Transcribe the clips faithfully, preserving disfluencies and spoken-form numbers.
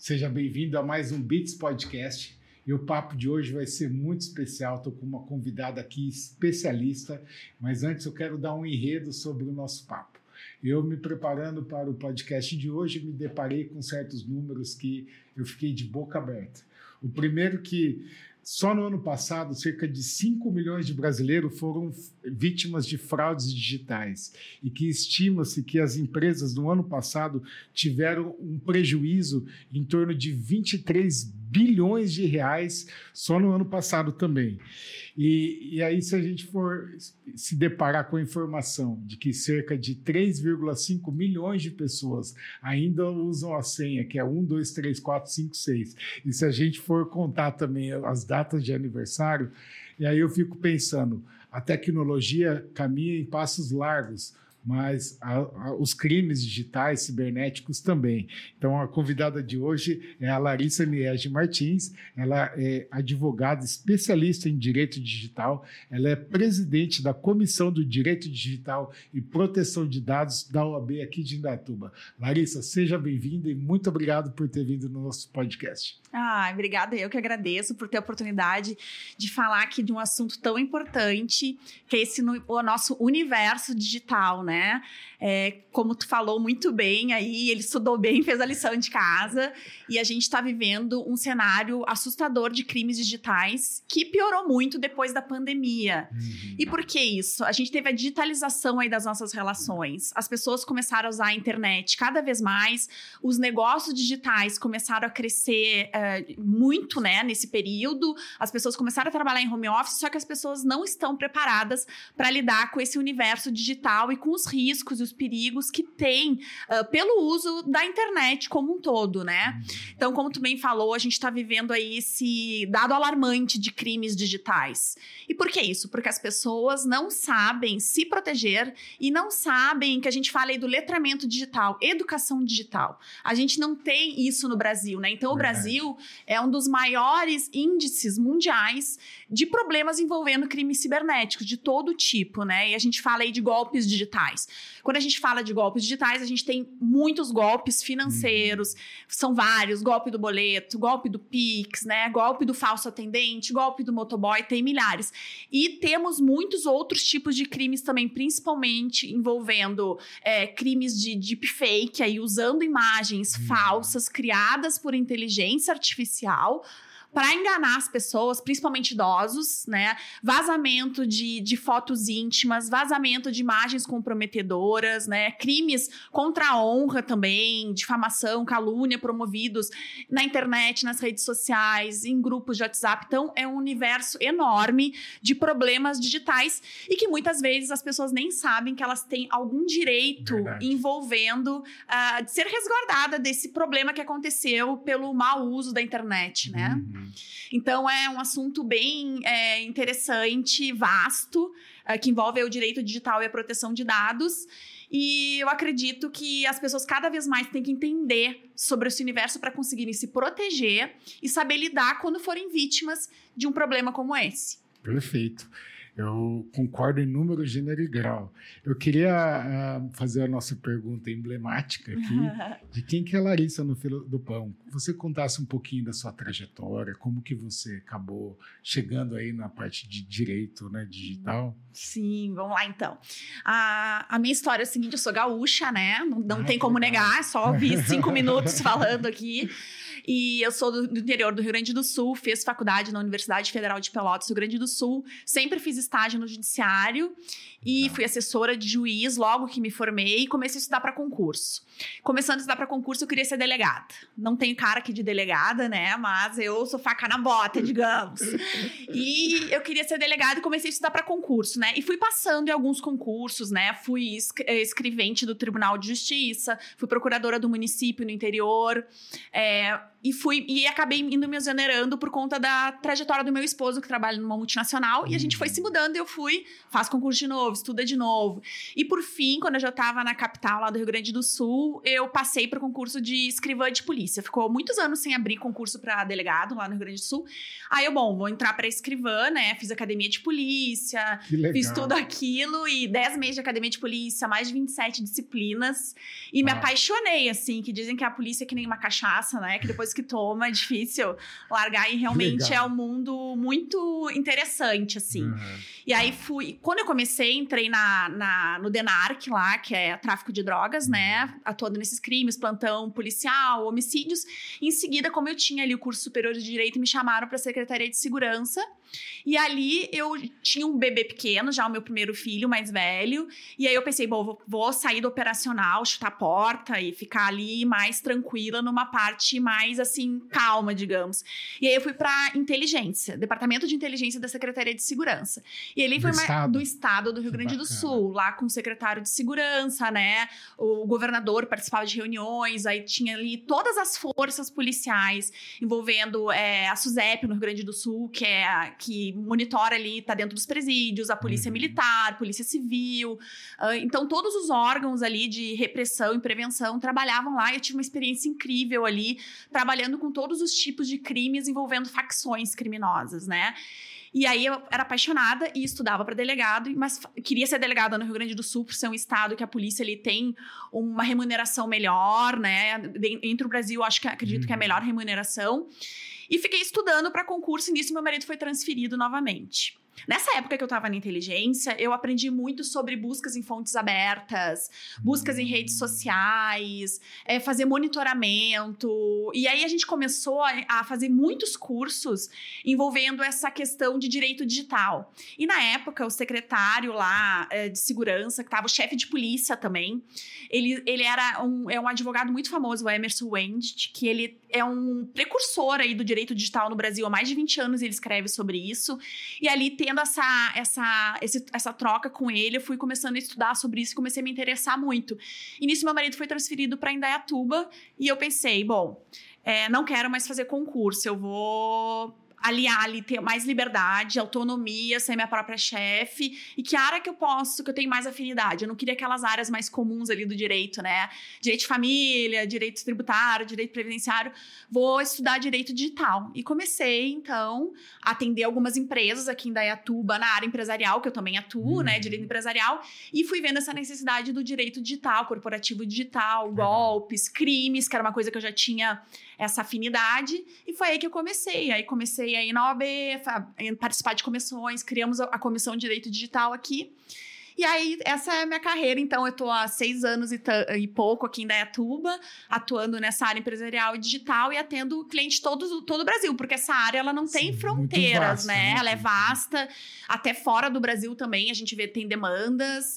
Seja bem-vindo a mais um Beats Podcast. E o papo de hoje vai ser muito especial. Estou com uma convidada aqui especialista, mas antes eu quero dar um enredo sobre o nosso papo. Eu, me preparando para o podcast de hoje, me deparei com certos números que eu fiquei de boca aberta. O primeiro que, só no ano passado, cerca de cinco milhões de brasileiros foram vítimas de fraudes digitais e que estima-se que as empresas no ano passado tiveram um prejuízo em torno de vinte e três bilhões de reais só no ano passado também. E, e aí, se a gente for se deparar com a informação de que cerca de três vírgula cinco milhões de pessoas ainda usam a senha, que é um, dois, três, quatro, cinco, seis, e se a gente for contar também as datas de aniversário, e aí eu fico pensando, a tecnologia caminha em passos largos, mas a, a, os crimes digitais, cibernéticos também. Então, a convidada de hoje é a Larissa Niege Martins. Ela é advogada especialista em direito digital. Ela é presidente da Comissão do Direito Digital e Proteção de Dados da O A B aqui de Indaiatuba. Larissa, seja bem-vinda e muito obrigado por ter vindo no nosso podcast. Ah, obrigada. Eu que agradeço por ter a oportunidade de falar aqui de um assunto tão importante, que é esse o nosso universo digital, né? Né? É, como tu falou muito bem, aí ele estudou bem, fez a lição de casa, e a gente está vivendo um cenário assustador de crimes digitais que piorou muito depois da pandemia. Uhum. E por que isso? A gente teve a digitalização aí das nossas relações, as pessoas começaram a usar a internet cada vez mais, os negócios digitais começaram a crescer uh, muito, né, nesse período, as pessoas começaram a trabalhar em home office, só que as pessoas não estão preparadas para lidar com esse universo digital e com os riscos e os perigos que tem uh, pelo uso da internet como um todo, né? Então, como tu bem falou, a gente está vivendo aí esse dado alarmante de crimes digitais. E por que isso? Porque as pessoas não sabem se proteger e não sabem que a gente fala aí do letramento digital, educação digital. A gente não tem isso no Brasil, né? Então, o Brasil é um dos maiores índices mundiais de problemas envolvendo crimes cibernéticos de todo tipo, né? E a gente fala aí de golpes digitais. Quando a gente fala de golpes digitais, a gente tem muitos golpes financeiros, uhum. São vários, golpe do boleto, golpe do Pix, né? Golpe do falso atendente, golpe do motoboy, tem milhares. E temos muitos outros tipos de crimes também, principalmente envolvendo é, crimes de deepfake, aí usando imagens uhum. falsas criadas por inteligência artificial, para enganar as pessoas, principalmente idosos, né? Vazamento de, de fotos íntimas, vazamento de imagens comprometedoras, né? Crimes contra a honra também, difamação, calúnia promovidos na internet, nas redes sociais, em grupos de WhatsApp. Então, é um universo enorme de problemas digitais e que muitas vezes as pessoas nem sabem que elas têm algum direito Verdade. envolvendo uh, de ser resguardada desse problema que aconteceu pelo mau uso da internet, né? Uhum. Então, é um assunto bem é, interessante, vasto, é, que envolve o direito digital e a proteção de dados. E eu acredito que as pessoas cada vez mais têm que entender sobre esse universo para conseguirem se proteger e saber lidar quando forem vítimas de um problema como esse. Perfeito. Eu concordo em número, gênero e grau. Eu queria uh, fazer a nossa pergunta emblemática aqui, de quem que é a Larissa no Fila do Pão. Você contasse um pouquinho da sua trajetória, como que você acabou chegando aí na parte de direito, né, digital? Sim, vamos lá então. A, a minha história é a seguinte, eu sou gaúcha, né? Não, não ah, tem como legal. negar, só ouvi cinco minutos falando aqui. E eu sou do, do interior do Rio Grande do Sul, fiz faculdade na Universidade Federal de Pelotas, Rio Grande do Sul, sempre fiz estágio no judiciário e fui assessora de juiz logo que me formei e comecei a estudar para concurso. Começando a estudar para concurso, eu queria ser delegada. Não tenho cara aqui de delegada, né? Mas eu sou faca na bota, digamos. E eu queria ser delegada e comecei a estudar para concurso, né? E fui passando em alguns concursos, né? Fui escrevente do Tribunal de Justiça, fui procuradora do município no interior, é, e, fui, e acabei indo me exonerando por conta da trajetória do meu esposo, que trabalha numa multinacional, e a gente foi se mudando mudando, eu fui, faz concurso de novo, estuda de novo. E por fim, quando eu já estava na capital lá do Rio Grande do Sul, eu passei para o concurso de escrivã de polícia. Ficou muitos anos sem abrir concurso para delegado lá no Rio Grande do Sul. Aí eu, bom, vou entrar para escrivã, né? Fiz academia de polícia, fiz tudo aquilo e dez meses de academia de polícia, mais de vinte e sete disciplinas. E me ah. apaixonei, assim, que dizem que a polícia é que nem uma cachaça, né? Que depois que toma é difícil largar e realmente legal. É um mundo muito interessante, assim. Uhum. E aí fui... Quando eu comecei, entrei na, na, no DENARC lá, que é tráfico de drogas, né? Atuando nesses crimes, plantão policial, homicídios. E em seguida, como eu tinha ali o curso superior de Direito, me chamaram para a Secretaria de Segurança. E ali eu tinha um bebê pequeno, já o meu primeiro filho, mais velho. E aí eu pensei, bom, vou, vou sair do operacional, chutar a porta e ficar ali mais tranquila numa parte mais, assim, calma, digamos. E aí eu fui para inteligência, Departamento de Inteligência da Secretaria de Segurança. E ali foi do, uma, estado. do estado do Rio que Grande bacana. Do Sul, lá com o secretário de Segurança, né? O governador participava de reuniões, aí tinha ali todas as forças policiais envolvendo é, a SUSEP no Rio Grande do Sul, que é a, que monitora ali, tá dentro dos presídios, a polícia uhum. militar, polícia civil. Uh, então, todos os órgãos ali de repressão e prevenção trabalhavam lá e eu tive uma experiência incrível ali, trabalhando com todos os tipos de crimes envolvendo facções criminosas, né? E aí eu era apaixonada e estudava para delegado, mas queria ser delegada no Rio Grande do Sul por ser um estado que a polícia ali tem uma remuneração melhor, né? Entre o Brasil, acho que acredito uhum. que é a melhor remuneração. E fiquei estudando para concurso e nisso meu marido foi transferido novamente. Nessa época que eu estava na inteligência, eu aprendi muito sobre buscas em fontes abertas, buscas em redes sociais, é, fazer monitoramento. E aí a gente começou a, a fazer muitos cursos envolvendo essa questão de direito digital. E na época, o secretário lá é, de segurança, que estava o chefe de polícia também, ele, ele era um, é um advogado muito famoso, o Emerson Wendt, que ele é um precursor aí do direito digital no Brasil. Há mais de vinte anos ele escreve sobre isso. E ali tendo essa, essa, esse, essa troca com ele, eu fui começando a estudar sobre isso e comecei a me interessar muito. E nisso meu marido foi transferido para Indaiatuba e eu pensei, bom, é, não quero mais fazer concurso, eu vou aliar ali, ter mais liberdade, autonomia, ser minha própria chefe. E que área que eu posso, que eu tenho mais afinidade? Eu não queria aquelas áreas mais comuns ali do direito, né? Direito de família, direito tributário, direito previdenciário. Vou estudar direito digital. E comecei, então, a atender algumas empresas aqui em Indaiatuba, na área empresarial, que eu também atuo, uhum. né? Direito empresarial. E fui vendo essa necessidade do direito digital, corporativo digital, uhum. golpes, crimes, que era uma coisa que eu já tinha essa afinidade. E foi aí que eu comecei. Aí comecei aí na O A B, participar de comissões, criamos a Comissão de Direito Digital aqui. E aí, essa é a minha carreira. Então, eu tô há seis anos e, e pouco aqui em Indaiatuba, atuando nessa área empresarial e digital e atendo cliente todo, todo o Brasil, porque essa área, ela não tem Sim, fronteiras, vasta, né? Ela é vasta, até fora do Brasil também, a gente vê, tem demandas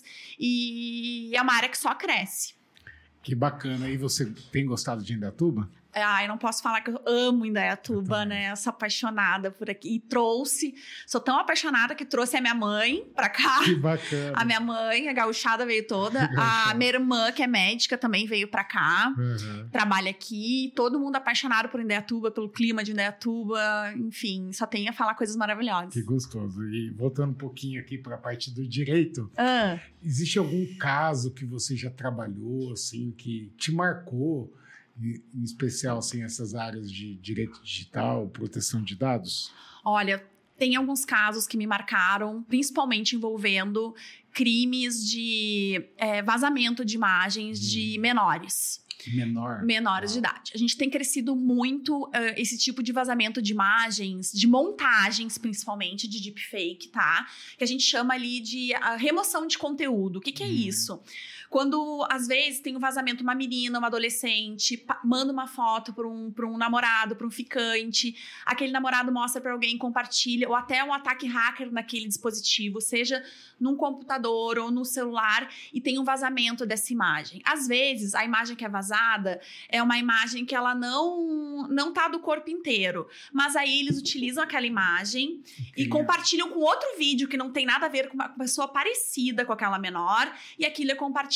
e é uma área que só cresce. Que bacana. E você tem gostado de Indaiatuba? Ai, não posso falar que eu amo Indaiatuba, eu né? Eu sou apaixonada por aqui. E trouxe, sou tão apaixonada que trouxe a minha mãe pra cá. Que bacana. A minha mãe, a gauchada, veio toda. A minha irmã, que é médica, também veio pra cá. Uhum. Trabalha aqui. Todo mundo apaixonado por Indaiatuba, pelo clima de Indaiatuba. Enfim, só tem a falar coisas maravilhosas. Que gostoso. E voltando um pouquinho aqui pra parte do direito. Ah. Existe algum caso que você já trabalhou, assim, que te marcou? Em especial, assim, essas áreas de direito digital, proteção de dados? Olha, tem alguns casos que me marcaram, principalmente envolvendo crimes de é, vazamento de imagens hum. de menores. Menor. Menores ah. de idade. A gente tem crescido muito uh, esse tipo de vazamento de imagens, de montagens, principalmente, de deepfake, tá? Que a gente chama ali de uh, remoção de conteúdo. O que, que é hum. isso? Quando, às vezes, tem um vazamento, uma menina, uma adolescente, manda uma foto para um, para um namorado, para um ficante, aquele namorado mostra para alguém, compartilha, ou até um ataque hacker naquele dispositivo, seja num computador ou no celular, e tem um vazamento dessa imagem. Às vezes, a imagem que é vazada é uma imagem que ela não, não tá do corpo inteiro, mas aí eles utilizam aquela imagem e compartilham com outro vídeo que não tem nada a ver com uma pessoa parecida com aquela menor, e aquilo é compartilhado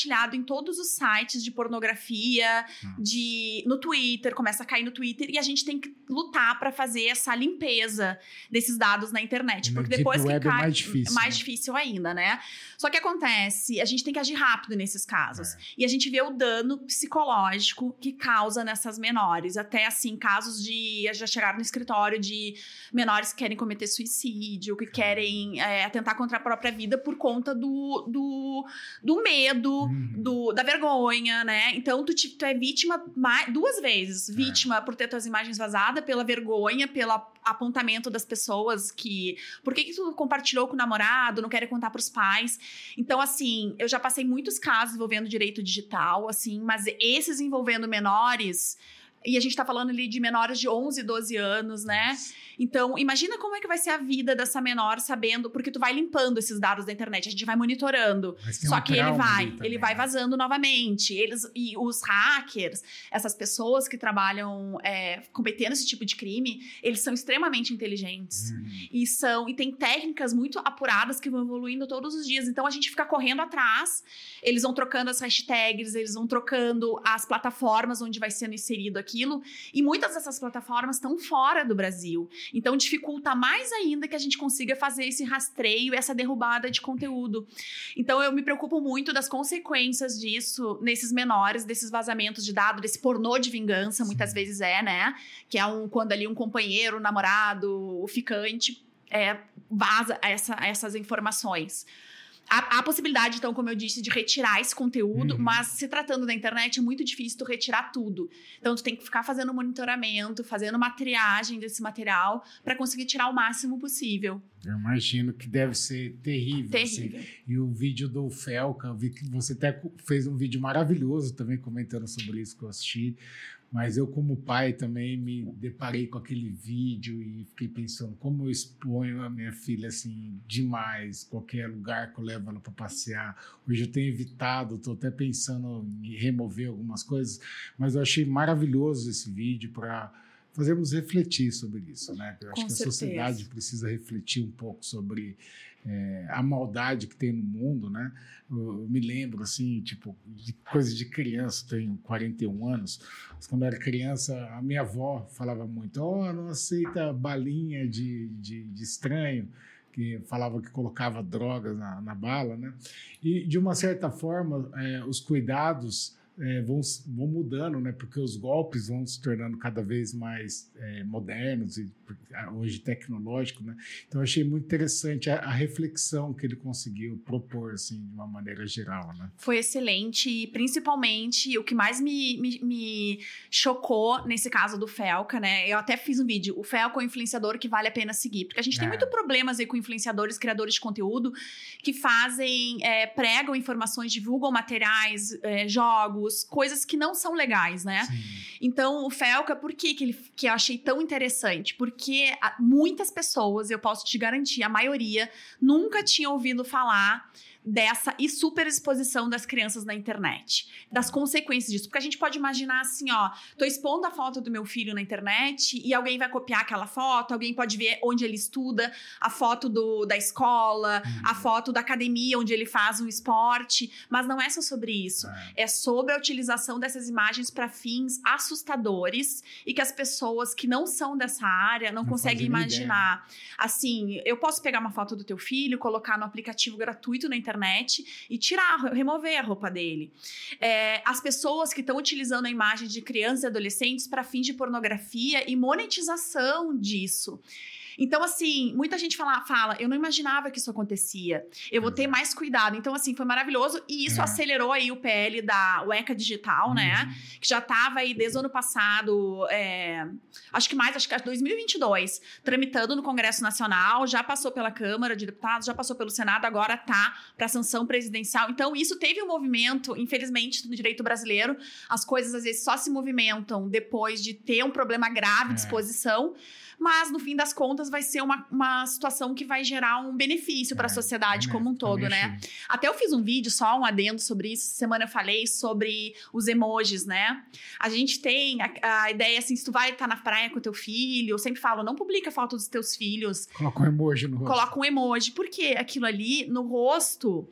compartilhado em todos os sites de pornografia, de, no Twitter, começa a cair no Twitter, e a gente tem que lutar para fazer essa limpeza desses dados na internet. Porque depois que cai, é mais difícil, mais né? difícil ainda, né? Só que acontece, a gente tem que agir rápido nesses casos. É. E a gente vê o dano psicológico que causa nessas menores. Até, assim, casos de... Já chegaram no escritório de menores que querem cometer suicídio, que querem é, atentar contra a própria vida por conta do, do, do medo, Uhum. do, da vergonha, né? Então, tu, tu é vítima mais, duas vezes. Vítima é. por ter tuas imagens vazadas, pela vergonha, pelo apontamento das pessoas que... Por que que tu compartilhou com o namorado, não quer contar pros pais? Então, assim, eu já passei muitos casos envolvendo direito digital, assim, mas esses envolvendo menores... E a gente tá falando ali de menores de onze, doze anos, né? Então, imagina como é que vai ser a vida dessa menor sabendo... Porque tu vai limpando esses dados da internet, a gente vai monitorando. Só um que ele vai, também, ele vai né? vazando novamente. Eles, e os hackers, essas pessoas que trabalham é, cometendo esse tipo de crime, eles são extremamente inteligentes. Uhum. E, são, e tem técnicas muito apuradas que vão evoluindo todos os dias. Então, a gente fica correndo atrás. Eles vão trocando as hashtags, eles vão trocando as plataformas onde vai sendo inserido aqui. Aquilo, e muitas dessas plataformas estão fora do Brasil. Então, dificulta mais ainda que a gente consiga fazer esse rastreio, essa derrubada de conteúdo. Então, eu me preocupo muito das consequências disso nesses menores, desses vazamentos de dados, desse pornô de vingança, muitas Sim. vezes é, né? Que é um, quando ali um companheiro, um namorado, o ficante, é, vaza essa, essas informações. Há, há a possibilidade, então, como eu disse, de retirar esse conteúdo, Uhum. mas se tratando da internet é muito difícil tu retirar tudo. Então, tu tem que ficar fazendo monitoramento, fazendo uma triagem desse material para conseguir tirar o máximo possível. Eu imagino que deve ser terrível. Terrível. Assim. E o vídeo do Felca, eu vi que você até fez um vídeo maravilhoso também comentando sobre isso que eu assisti. Mas eu, como pai, também me deparei com aquele vídeo e fiquei pensando como eu exponho a minha filha assim demais, qualquer lugar que eu levo ela para passear. Hoje eu tenho evitado, estou até pensando em remover algumas coisas, mas eu achei maravilhoso esse vídeo para fazermos refletir sobre isso, né? Eu acho Com que certeza. a sociedade precisa refletir um pouco sobre é, a maldade que tem no mundo, né? Eu, eu me lembro, assim, tipo, de coisa de criança, tenho quarenta e um anos, mas quando eu era criança, a minha avó falava muito, oh, não aceita balinha de, de, de estranho, que falava que colocava drogas na, na bala, né? E, de uma certa forma, é, os cuidados É, vão, vão mudando, né? Porque os golpes vão se tornando cada vez mais é, modernos e hoje tecnológicos, né? Então, eu achei muito interessante a, a reflexão que ele conseguiu propor, assim, de uma maneira geral, né? Foi excelente e, principalmente, o que mais me, me, me chocou nesse caso do Felca, né? Eu até fiz um vídeo, o Felca é um influenciador que vale a pena seguir, porque a gente É. tem muito problemas aí com influenciadores, criadores de conteúdo que fazem, é, pregam informações, divulgam materiais, é, jogos, coisas que não são legais, né? Sim. Então, o Felca, por que que, ele, que eu achei tão interessante? Porque muitas pessoas, eu posso te garantir, a maioria, nunca tinha ouvido falar dessa e superexposição das crianças na internet, das consequências disso, porque a gente pode imaginar assim, ó, tô expondo a foto do meu filho na internet e alguém vai copiar aquela foto, alguém pode ver onde ele estuda, a foto do, da escola, Uhum. a foto da academia onde ele faz um esporte, mas não é só sobre isso, É. é sobre a utilização dessas imagens para fins assustadores e que as pessoas que não são dessa área não, Não conseguem fazem imaginar. Assim, eu posso pegar uma foto do teu filho, colocar no aplicativo gratuito na internet e tirar, remover a roupa dele. É, as pessoas que estão utilizando a imagem de crianças e adolescentes para fins de pornografia e monetização disso. Então, assim, muita gente fala, fala, eu não imaginava que isso acontecia. Eu vou ter mais cuidado. Então, assim, foi maravilhoso. E isso É. acelerou aí o P L da U E C A Digital, Uhum. né? Que já estava aí desde o ano passado, é, acho que mais, acho que dois mil e vinte e dois, tramitando no Congresso Nacional, já passou pela Câmara de Deputados, já passou pelo Senado, agora tá para sanção presidencial. Então, isso teve um movimento, infelizmente, no direito brasileiro, as coisas às vezes só se movimentam depois de ter um problema grave de É. exposição, mas no fim das contas vai ser uma, uma situação que vai gerar um benefício para a É, sociedade também- como um todo, também né? achei. Até eu fiz um vídeo, só um adendo sobre isso. Essa semana eu falei sobre os emojis, né? A gente tem a, a ideia, assim, se tu vai estar na praia com teu filho, eu sempre falo, não publica foto dos teus filhos, Coloca um emoji no rosto. coloca um emoji. Porque aquilo ali, no rosto,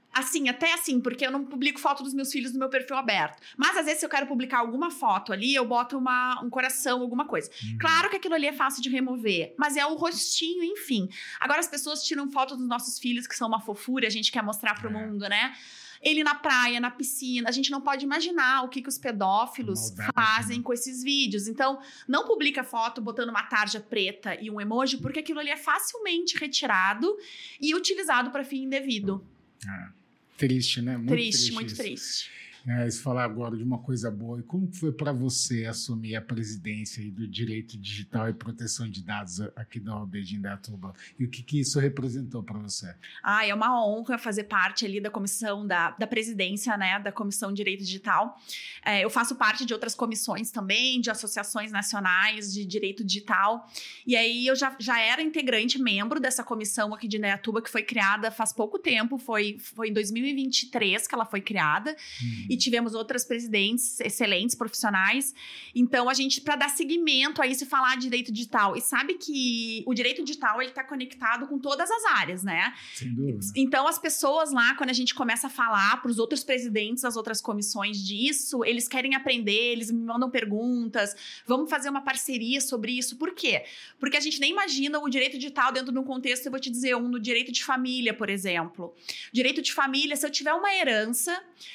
Assim, até assim, porque eu não publico foto dos meus filhos no meu perfil aberto. Mas, às vezes, se eu quero publicar alguma foto ali, eu boto uma, um coração, alguma coisa. Uhum. Claro que aquilo ali é fácil de remover, mas é o rostinho, enfim. Agora, as pessoas tiram foto dos nossos filhos, que são uma fofura, a gente quer mostrar pro é. mundo, né? Ele na praia, na piscina, a gente não pode imaginar o que, que os pedófilos Maldade, fazem né? com esses vídeos. Então, não publica foto botando uma tarja preta e um emoji, porque aquilo ali é facilmente retirado e utilizado para fim indevido. É. Triste, né? Muito triste, triste muito isso. triste. É, se falar agora de uma coisa boa, e como foi para você assumir a presidência aí do Direito Digital e Proteção de Dados aqui da O A B de Indaiatuba? E o que, que isso representou para você? Ah, é uma honra fazer parte ali da comissão, da, da presidência, né, da Comissão de Direito Digital. É, eu faço parte de outras comissões também, de associações nacionais de direito digital. E aí eu já, já era integrante, membro dessa comissão aqui de Indaiatuba, que foi criada faz pouco tempo, foi, foi em dois mil e vinte e três que ela foi criada. Hum. E tivemos outras presidentes excelentes, profissionais. Então, a gente, para dar seguimento a isso e falar de direito digital. E sabe que o direito digital, ele está conectado com todas as áreas, né? Sem dúvida. Então, as pessoas lá, quando a gente começa a falar para os outros presidentes das outras comissões disso, eles querem aprender, eles me mandam perguntas, vamos fazer uma parceria sobre isso. Por quê? Porque a gente nem imagina o direito digital dentro de um contexto, eu vou te dizer, um no direito de família, por exemplo. Direito de família, se eu tiver uma herança,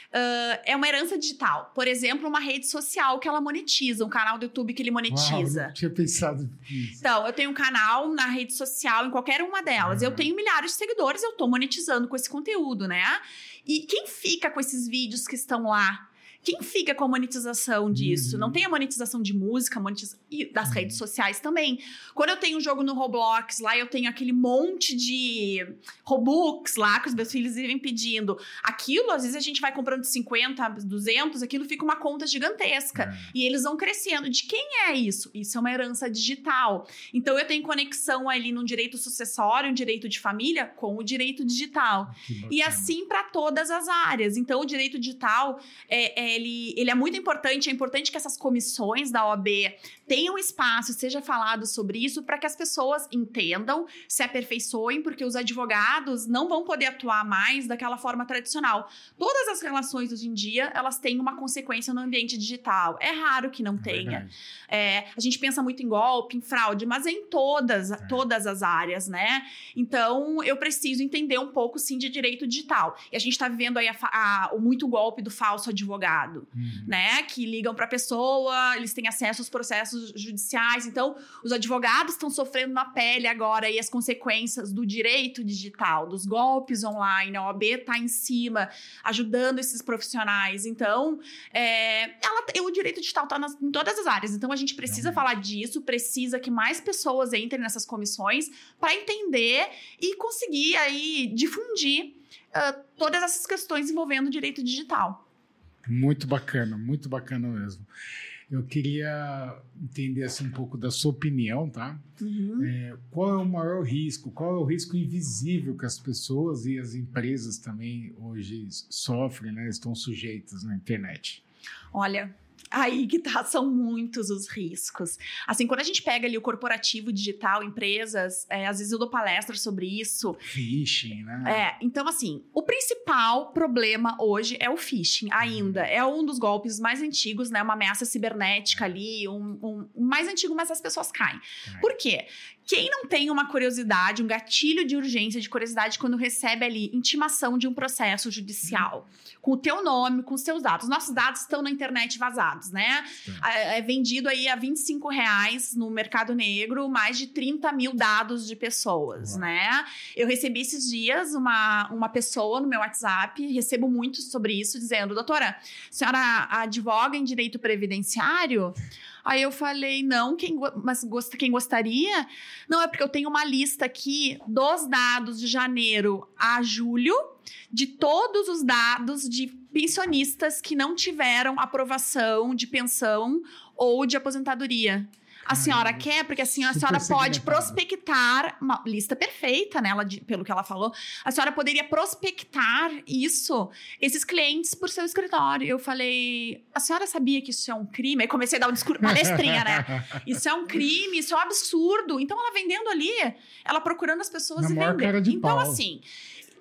uh, é uma herança digital. Por exemplo, uma rede social que ela monetiza, um canal do YouTube que ele monetiza. Uau, não tinha pensado nisso. Então, eu tenho um canal na rede social, em qualquer uma delas. Uhum. Eu tenho milhares de seguidores, eu tô monetizando com esse conteúdo, né? E quem fica com esses vídeos que estão lá? Quem fica com a monetização disso? Uhum. Não tem a monetização de música, monetização e das uhum. redes sociais também. Quando eu tenho um jogo no Roblox, lá eu tenho aquele monte de Robux lá que os meus filhos vivem pedindo. Aquilo, às vezes a gente vai comprando de cinquenta, duzentos, aquilo fica uma conta gigantesca. Uhum. E eles vão crescendo. De quem é isso? Isso é uma herança digital. Então eu tenho conexão ali num direito sucessório, um direito de família, com o direito digital. E assim para todas as áreas. Então o direito digital é, é Ele, ele é muito importante, é importante que essas comissões da O A B tenham espaço, seja falado sobre isso, para que as pessoas entendam, se aperfeiçoem, porque os advogados não vão poder atuar mais daquela forma tradicional. Todas as relações hoje em dia, elas têm uma consequência no ambiente digital. É raro que não é tenha. É, a gente pensa muito em golpe, em fraude, mas é em todas, é. todas as áreas, né? Então, eu preciso entender um pouco, sim, de direito digital. E a gente está vivendo aí a, a, o muito golpe do falso advogado. Uhum. Né, que ligam para a pessoa, eles têm acesso aos processos judiciais. Então, os advogados estão sofrendo na pele agora aí as consequências do direito digital, dos golpes online. A O A B está em cima, ajudando esses profissionais. Então, é, ela, o direito digital está em todas as áreas. Então, a gente precisa uhum. falar disso, precisa que mais pessoas entrem nessas comissões para entender e conseguir aí difundir uh, todas essas questões envolvendo o direito digital. Muito bacana, muito bacana mesmo. Eu queria entender assim, um pouco da sua opinião, tá? Uhum. É, qual é o maior risco? Qual é o risco invisível que as pessoas e as empresas também hoje sofrem, né? Estão sujeitas na internet? Olha... Aí que tá, são muitos os riscos. Assim, quando a gente pega ali o corporativo digital, empresas, é, às vezes eu dou palestra sobre isso. Phishing, né? É, então assim, o principal problema hoje é o phishing, ainda. Hum. É um dos golpes mais antigos, né? Uma ameaça cibernética ali, um, um mais antigo, mas as pessoas caem. É. Por quê? Quem não tem uma curiosidade, um gatilho de urgência, de curiosidade, quando recebe ali intimação de um processo judicial, hum. com o teu nome, com os teus dados. Nossos dados estão na internet vazados, né? É, é vendido aí a vinte e cinco reais no mercado negro, mais de trinta mil dados de pessoas, Uau. né? Eu recebi esses dias uma, uma pessoa no meu WhatsApp, recebo muito sobre isso, dizendo, doutora, a senhora advoga em direito previdenciário? Aí eu falei, não, quem, mas gost, quem gostaria? Não, é porque eu tenho uma lista aqui dos dados de janeiro a julho, de todos os dados de pensionistas que não tiveram aprovação de pensão ou de aposentadoria. A senhora Ai, quer? Porque assim, a senhora pode prospectar, uma lista perfeita, né? Ela, pelo que ela falou, a senhora poderia prospectar isso, esses clientes por seu escritório. Eu falei, a senhora sabia que isso é um crime? Aí comecei a dar um discurso, palestrinha, né? Isso é um crime, isso é um absurdo. Então, ela vendendo ali, ela procurando as pessoas Na e vendendo. Então, pau. assim...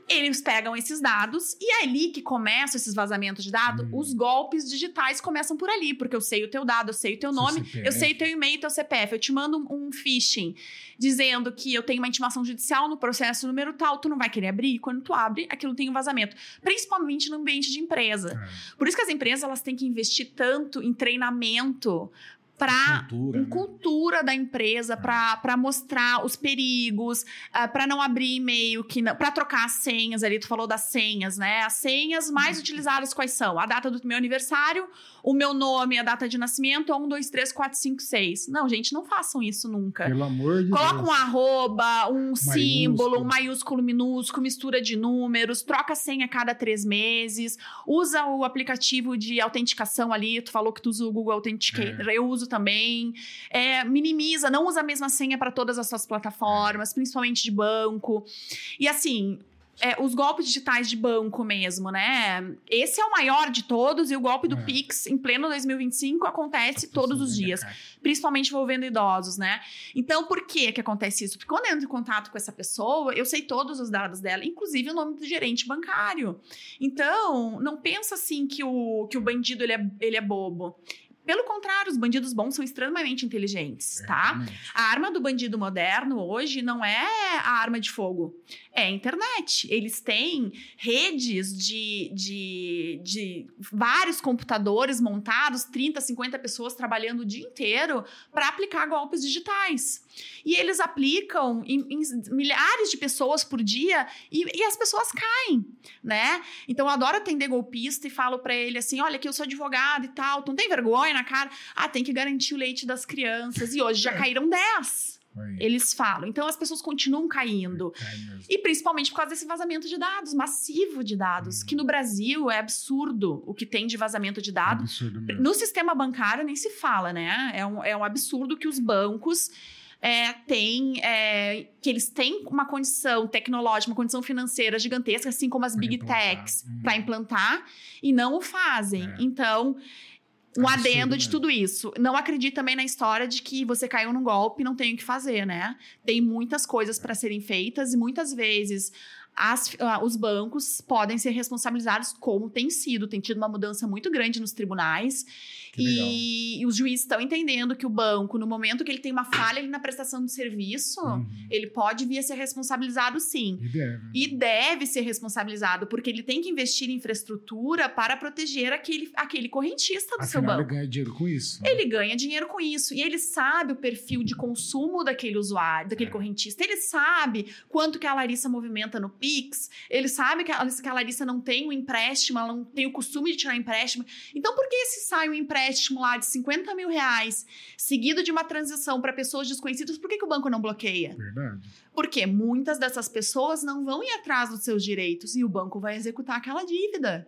Eles pegam esses dados e é ali que começam esses vazamentos de dados. Hum. Os golpes digitais começam por ali, porque eu sei o teu dado, eu sei o teu Seu nome, C P F. Eu sei o teu e-mail, teu C P F. Eu te mando um, um phishing dizendo que eu tenho uma intimação judicial no processo número tal, tu não vai querer abrir. E quando tu abre, aquilo tem um vazamento. Principalmente no ambiente de empresa. É. Por isso que as empresas elas têm que investir tanto em treinamento para cultura, né? cultura da empresa, ah. para mostrar os perigos, uh, para não abrir e-mail, para trocar as senhas ali. Tu falou das senhas, né? As senhas mais utilizadas quais são? A data do meu aniversário, o meu nome, a data de nascimento, um, dois, três, quatro, cinco, seis. Não, gente, não façam isso nunca. Pelo amor de Coloca Deus. um arroba, um maiúsculo. símbolo, um maiúsculo, minúsculo, mistura de números, troca a senha a cada três meses, usa o aplicativo de autenticação ali. Tu falou que tu usa o Google Authenticator, é. eu uso também. É, minimiza, não usa a mesma senha para todas as suas plataformas, é. principalmente de banco. E assim... É, os golpes digitais de banco mesmo, né? Esse é o maior de todos e o golpe do é. Pix, em pleno dois mil e vinte e cinco, acontece todos os dias. Principalmente envolvendo idosos, né? Então, por que que acontece isso? Porque quando eu entro em contato com essa pessoa, eu sei todos os dados dela, inclusive o nome do gerente bancário. Então, não pensa assim que o, que o bandido ele é, ele é bobo. Pelo contrário, os bandidos bons são extremamente inteligentes, tá? É, a arma do bandido moderno hoje não é a arma de fogo, é a internet. Eles têm redes de, de, de vários computadores montados, trinta, cinquenta pessoas trabalhando o dia inteiro para aplicar golpes digitais. E eles aplicam em, em milhares de pessoas por dia e, e as pessoas caem, né? Então, eu adoro atender golpista e falo para ele assim, olha, que eu sou advogado e tal, tu não tem vergonha na cara? Ah, tem que garantir o leite das crianças. E hoje já caíram dez. Oi. Eles falam. Então, as pessoas continuam caindo. E principalmente por causa desse vazamento de dados, massivo de dados, hum. que no Brasil é absurdo o que tem de vazamento de dados. Absurdo mesmo. No sistema bancário nem se fala, né? É um, é um absurdo que os bancos... É, tem, é, que eles têm uma condição tecnológica, uma condição financeira gigantesca, assim como as pra Big implantar. Techs, hum. para implantar, e não o fazem. É. Então, um é adendo de mesmo. Tudo isso. Não acredito também na história de que você caiu num golpe e não tem o que fazer, né? Tem muitas coisas para serem feitas e muitas vezes... As, uh, os bancos podem ser responsabilizados como tem sido. Tem tido uma mudança muito grande nos tribunais. E, e os juízes estão entendendo que o banco, no momento que ele tem uma falha ali na prestação de serviço, uhum. ele pode vir a ser responsabilizado sim. E deve. E deve ser responsabilizado, porque ele tem que investir em infraestrutura para proteger aquele, aquele correntista do Afinal, seu banco. Ele ganha dinheiro com isso. Né? Ele ganha dinheiro com isso. E ele sabe o perfil de consumo daquele usuário, daquele é. correntista. Ele sabe quanto que a Larissa movimenta no Pix. Ele sabe que a, que a Larissa não tem um empréstimo, ela não tem o costume de tirar empréstimo. Então, por que se sai um empréstimo lá de cinquenta mil reais, seguido de uma transição para pessoas desconhecidas, por que, que o banco não bloqueia? Verdade. Porque muitas dessas pessoas não vão ir atrás dos seus direitos e o banco vai executar aquela dívida.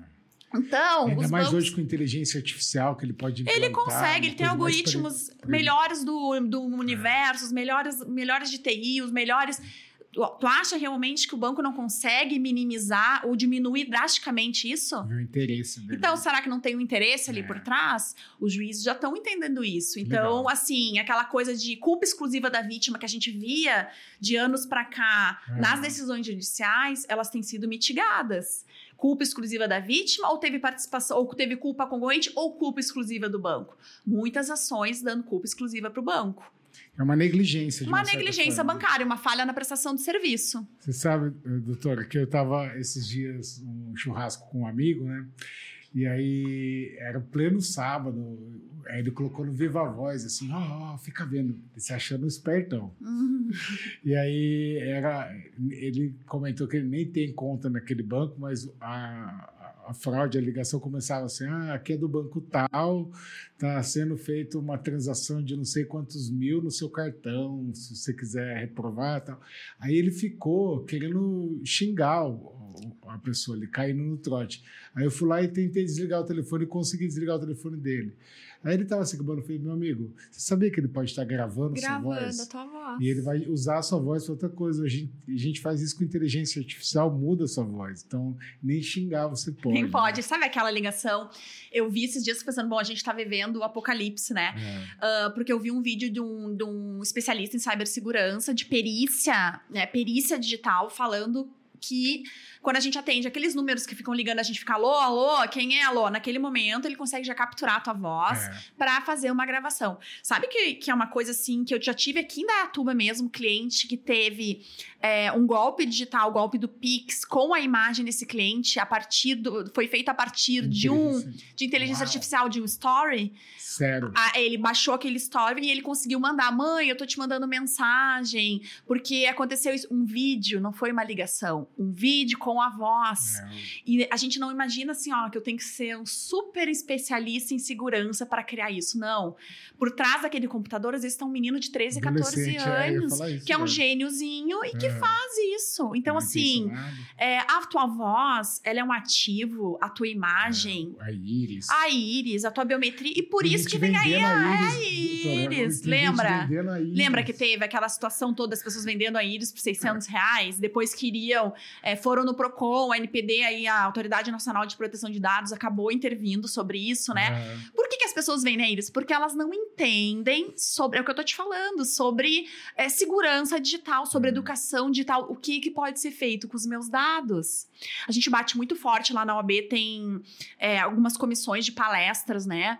Então, ainda os mais bancos... hoje com inteligência artificial que ele pode implantar. Ele consegue, ele tem algoritmos pare... melhores do, do universo, os melhores, melhores de T I, os melhores... Tu acha realmente que o banco não consegue minimizar ou diminuir drasticamente isso? O interesse dele. Então, será que não tem um interesse ali é. por trás? Os juízes já estão entendendo isso. Então, Legal. assim, aquela coisa de culpa exclusiva da vítima que a gente via de anos para cá é. nas decisões judiciais, elas têm sido mitigadas. Culpa exclusiva da vítima ou teve participação, ou teve culpa congruente ou culpa exclusiva do banco? Muitas ações dando culpa exclusiva para o banco. É uma negligência. De uma uma negligência bancária, uma falha na prestação do serviço. Você sabe, doutora, que eu estava esses dias num churrasco com um amigo, né? E aí era pleno sábado, aí ele colocou no Viva Voz, assim, ó, oh, oh, fica vendo, se achando um espertão. Uhum. E aí era, ele comentou que ele nem tem conta naquele banco, mas a... a fraude, a ligação começava assim, ah, aqui é do banco tal, está sendo feita uma transação de não sei quantos mil no seu cartão, se você quiser reprovar e tal. Aí ele ficou querendo xingar o, a pessoa ali, caindo no trote. Aí eu fui lá e tentei desligar o telefone e consegui desligar o telefone dele. Aí ele estava assim, eu falei, meu amigo, você sabia que ele pode estar gravando, gravando sua voz? a tua voz. E ele vai usar a sua voz para outra coisa. A gente, a gente faz isso com inteligência artificial, muda a sua voz. Então, nem xingar você pode. Nem pode. Né? Sabe aquela ligação? Eu vi esses dias pensando, bom, a gente está vivendo o apocalipse, né? É. Uh, porque eu vi um vídeo de um, de um especialista em cibersegurança, de perícia, né? Perícia digital, falando que quando a gente atende aqueles números que ficam ligando, a gente fica alô, alô, quem é alô? Naquele momento, ele consegue já capturar a tua voz é. para fazer uma gravação. Sabe que, que é uma coisa assim, que eu já tive aqui em Dayatuba mesmo, cliente que teve é, um golpe digital, golpe do Pix, com a imagem desse cliente, a partir do, foi feito a partir de um de inteligência Uau. artificial, de um story. Sério? A, ele baixou aquele story e ele conseguiu mandar, mãe, eu tô te mandando mensagem, porque aconteceu isso, um vídeo, não foi uma ligação, um vídeo com a voz. Não. E a gente não imagina assim, ó, que eu tenho que ser um super especialista em segurança para criar isso. Não. Por trás daquele computador, às vezes está um menino de treze, catorze anos, é, isso, que é um né? gêniozinho e é. que faz isso. Então, não assim, é, a tua voz, ela é um ativo, a tua imagem. É, a íris. A íris, a tua biometria. E por isso que vem aí a, a íris. íris. Lembra? A íris. Lembra que teve aquela situação toda, as pessoas vendendo a íris por seiscentos reais, depois queriam, é, foram no Procon, a N P D, aí, a Autoridade Nacional de Proteção de Dados, acabou intervindo sobre isso, né? É. Por que, que as pessoas vendem a íris? Porque elas não entendem sobre, é o que eu tô te falando, sobre é, segurança digital, sobre uhum. educação digital, o que, que pode ser feito com os meus dados. A gente bate muito forte lá na O A B, tem é, algumas comissões de palestras, né?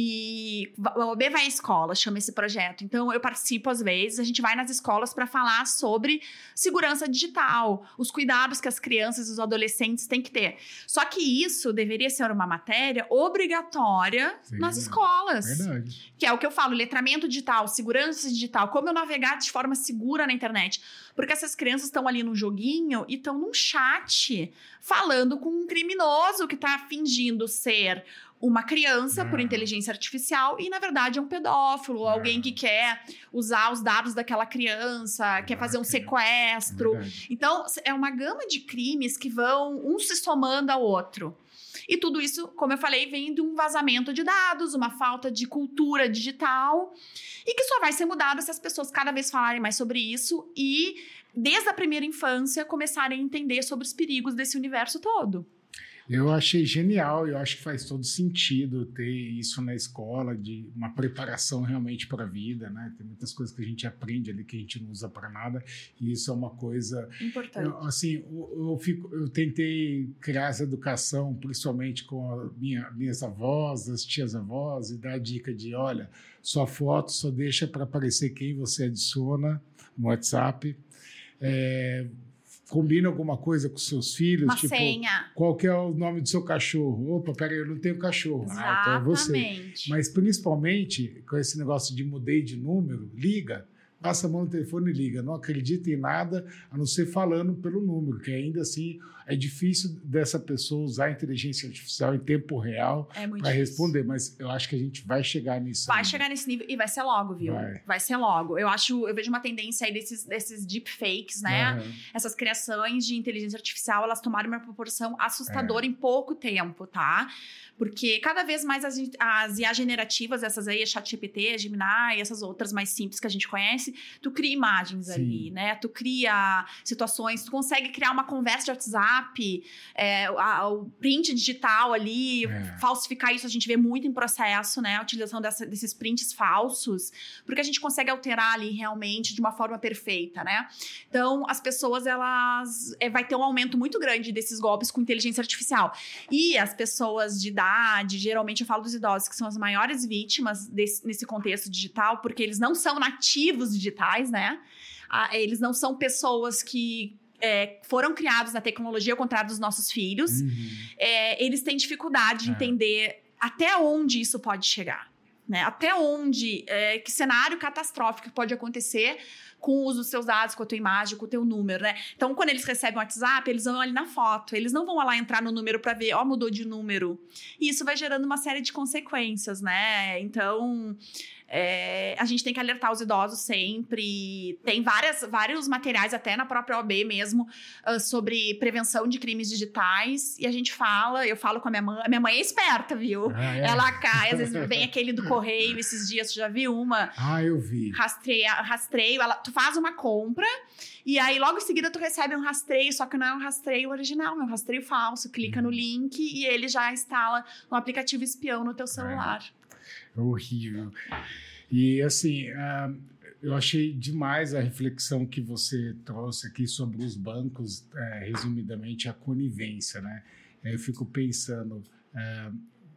E a O A B vai à escola, chama esse projeto. Então, eu participo às vezes, a gente vai nas escolas para falar sobre segurança digital, os cuidados que as crianças e os adolescentes têm que ter. Só que isso deveria ser uma matéria obrigatória Sim, nas é. escolas. Verdade. Que é o que eu falo, letramento digital, segurança digital, como eu navegar de forma segura na internet. Porque essas crianças estão ali num joguinho e estão num chat falando com um criminoso que está fingindo ser uma criança ah. por inteligência artificial e, na verdade, é um pedófilo, ah. alguém que quer usar os dados daquela criança, ah, quer fazer um sequestro. É então, é uma gama de crimes que vão um se somando ao outro. E tudo isso, como eu falei, vem de um vazamento de dados, uma falta de cultura digital, e que só vai ser mudado se as pessoas cada vez falarem mais sobre isso e, desde a primeira infância, começarem a entender sobre os perigos desse universo todo. Eu achei genial, eu acho que faz todo sentido ter isso na escola, de uma preparação realmente para a vida, né? Tem muitas coisas que a gente aprende ali que a gente não usa para nada, e isso é uma coisa... Importante. Eu, assim, eu, eu, fico, eu tentei criar essa educação, principalmente com a minha, minhas avós, as tias-avós, e dar a dica de, olha, sua foto só deixa para aparecer quem você adiciona no WhatsApp, é... Combina alguma coisa com seus filhos? Uma tipo, senha. Qual que é o nome do seu cachorro? Opa, peraí, eu não tenho cachorro. Exatamente. Ah, então é você. Mas principalmente com esse negócio de mudei de número, liga, passa a mão no telefone e liga. Não acredita em nada, a não ser falando pelo número, que ainda assim é difícil dessa pessoa usar a inteligência artificial em tempo real é para responder, mas eu acho que a gente vai chegar nisso. Vai ainda. chegar nesse nível e vai ser logo, viu? Vai, vai ser logo. Eu acho, eu vejo uma tendência aí desses, desses deepfakes, né? Uhum. Essas criações de inteligência artificial, elas tomaram uma proporção assustadora é. em pouco tempo, tá? Porque cada vez mais as, as I A generativas, essas aí, a ChatGPT, a Gemini, essas outras mais simples que a gente conhece, tu cria imagens Sim. ali, né? Tu cria situações, tu consegue criar uma conversa de WhatsApp, é, a, o print digital ali, é. falsificar isso, a gente vê muito em processo, né? A utilização dessa, desses prints falsos, porque a gente consegue alterar ali realmente de uma forma perfeita, né? Então, as pessoas, elas... É, vai ter um aumento muito grande desses golpes com inteligência artificial. E as pessoas de idade, geralmente eu falo dos idosos, que são as maiores vítimas desse, nesse contexto digital, porque eles não são nativos digitais, né? Ah, eles não são pessoas que é, foram criados na tecnologia, ao contrário dos nossos filhos. Uhum. É, eles têm dificuldade de é. entender até onde isso pode chegar, né? Até onde, é, que cenário catastrófico pode acontecer com o uso dos seus dados, com a tua imagem, com o teu número, né? Então, quando eles recebem o WhatsApp, eles vão ali na foto. Eles não vão lá entrar no número para ver, ó, oh, mudou de número. E isso vai gerando uma série de consequências, né? Então... É, a gente tem que alertar os idosos sempre. Tem várias, vários materiais, até na própria O A B mesmo, uh, sobre prevenção de crimes digitais. E a gente fala, eu falo com a minha mãe. A minha mãe é esperta, viu? Ah, é? Ela cai, às vezes vem aquele do correio. Esses dias, tu já viu uma? Ah, eu vi. Rastreia, rastreio. Ela, tu faz uma compra e aí logo em seguida tu recebe um rastreio, só que não é um rastreio original, é um rastreio falso. Clica hum. no link e ele já instala um aplicativo espião no teu celular. É. Horrível. E assim, uh, Eu achei demais a reflexão que você trouxe aqui sobre os bancos, é, resumidamente, a conivência, né? Eu fico pensando, é,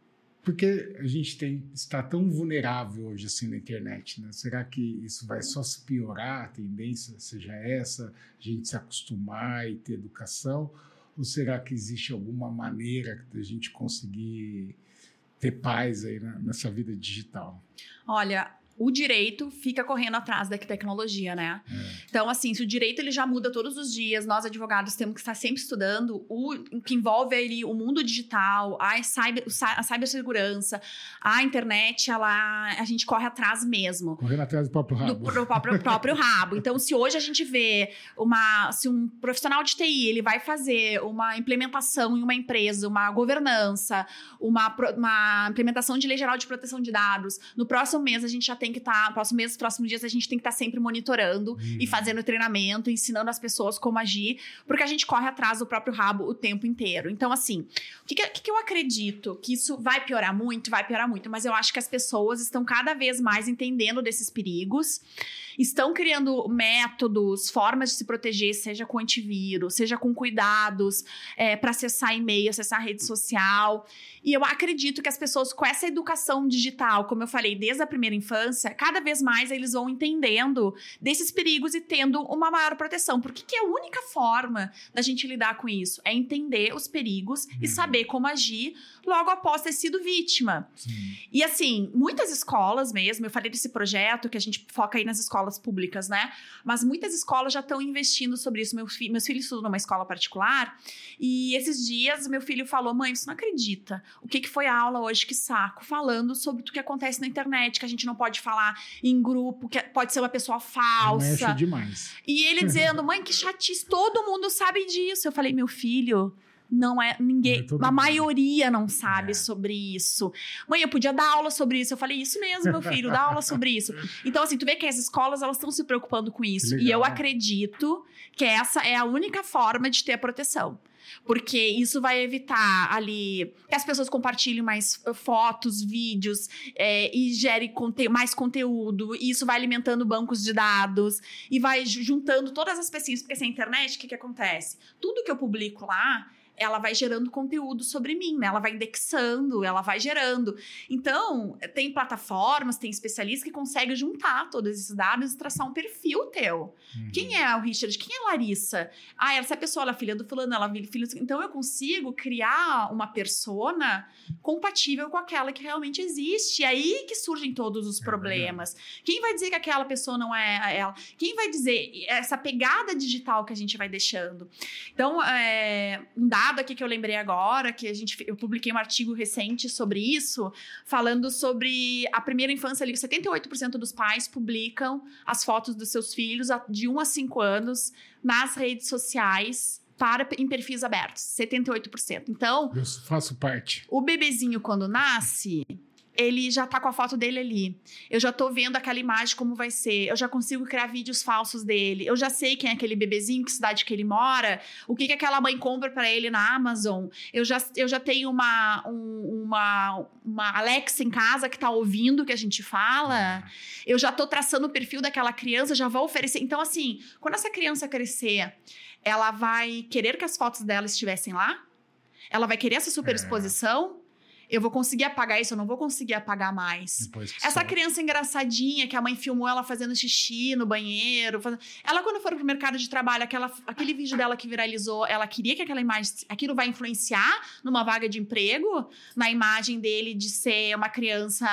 porque a gente tem, está tão vulnerável hoje assim na internet, né? Será que isso vai só se piorar, a tendência seja essa, a gente se acostumar e ter educação? Ou será que existe alguma maneira de a gente conseguir ter paz aí nessa vida digital? Olha, o direito fica correndo atrás da tecnologia, né? É. Então, assim, se o direito ele já muda todos os dias, nós advogados temos que estar sempre estudando o que envolve ali o mundo digital, a, cyber, a cibersegurança, a internet, ela, a gente corre atrás mesmo. Correndo atrás do próprio rabo. Do, do próprio, próprio rabo. Então, se hoje a gente vê uma, se um profissional de T I, ele vai fazer uma implementação em uma empresa, uma governança, uma, uma implementação de lei geral de proteção de dados, no próximo mês a gente já tem que estar, tá, próximo mês, nos próximos dias, a gente tem que estar tá sempre monitorando hum. e fazendo treinamento, ensinando as pessoas como agir, porque a gente corre atrás do próprio rabo o tempo inteiro. Então, assim, o que, que, que eu acredito? Que isso vai piorar muito? Vai piorar muito, mas eu acho que as pessoas estão cada vez mais entendendo desses perigos, estão criando métodos, formas de se proteger, seja com antivírus, seja com cuidados é, para acessar e-mail, acessar rede social. E eu acredito que as pessoas, com essa educação digital, como eu falei, desde a primeira infância, cada vez mais eles vão entendendo desses perigos e tendo uma maior proteção. Porque que é a única forma da gente lidar com isso? É entender os perigos uhum. e saber como agir logo após ter sido vítima. Sim. E assim, muitas escolas mesmo, eu falei desse projeto que a gente foca aí nas escolas públicas, né? Mas muitas escolas já estão investindo sobre isso. Meu fi- meus filhos estudam numa escola particular e esses dias meu filho falou, mãe, você não acredita? O que, que foi a aula hoje? Que saco. Falando sobre o que acontece na internet, que a gente não pode falar em grupo, que pode ser uma pessoa falsa. Mexe demais. E ele dizendo, mãe, que chatice, todo mundo sabe disso. Eu falei, meu filho... Não é ninguém, não é a maioria não sabe é. sobre isso. Mãe, eu podia dar aula sobre isso. Eu falei, isso mesmo, meu filho, dá aula sobre isso. Então, assim, tu vê que as escolas, elas estão se preocupando com isso. E eu acredito que essa é a única forma de ter a proteção. Porque isso vai evitar ali que as pessoas compartilhem mais fotos, vídeos é, e gere conte- mais conteúdo. E isso vai alimentando bancos de dados e vai juntando todas as pesquisas. Porque sem internet, o que, que acontece? Tudo que eu publico lá, ela vai gerando conteúdo sobre mim, né? Ela vai indexando, ela vai gerando. Então, tem plataformas, tem especialistas que conseguem juntar todos esses dados e traçar um perfil teu. Uhum. Quem é o Richard? Quem é a Larissa? Ah, essa pessoa, ela é filha do fulano, ela é filha do... Então, eu consigo criar uma persona compatível com aquela que realmente existe. E aí que surgem todos os é problemas. Verdade. Quem vai dizer que aquela pessoa não é ela? Quem vai dizer essa pegada digital que a gente vai deixando? Então, é, um dado aqui que eu lembrei agora, que a gente, eu publiquei um artigo recente sobre isso, falando sobre a primeira infância ali, setenta e oito por cento dos pais publicam as fotos dos seus filhos de um a cinco anos nas redes sociais para, em perfis abertos, setenta e oito por cento. Então... Eu faço parte. O bebezinho, quando nasce... ele já tá com a foto dele ali. Eu já tô vendo aquela imagem como vai ser. Eu já consigo criar vídeos falsos dele. Eu já sei quem é aquele bebezinho, que cidade que ele mora, o que, que aquela mãe compra pra ele na Amazon. Eu já, eu já tenho uma, um, uma, uma Alexa em casa que tá ouvindo o que a gente fala. Eu já tô traçando o perfil daquela criança, já vou oferecer. Então, assim, quando essa criança crescer, ela vai querer que as fotos dela estivessem lá? Ela vai querer essa superexposição? É. Eu vou conseguir apagar isso, eu não vou conseguir apagar mais. Essa só. Criança engraçadinha que a mãe filmou ela fazendo xixi no banheiro. Fazendo... Ela, quando for pro mercado de trabalho, aquela, aquele vídeo dela que viralizou, ela queria que aquela imagem... Aquilo vai influenciar numa vaga de emprego? Na imagem dele de ser uma criança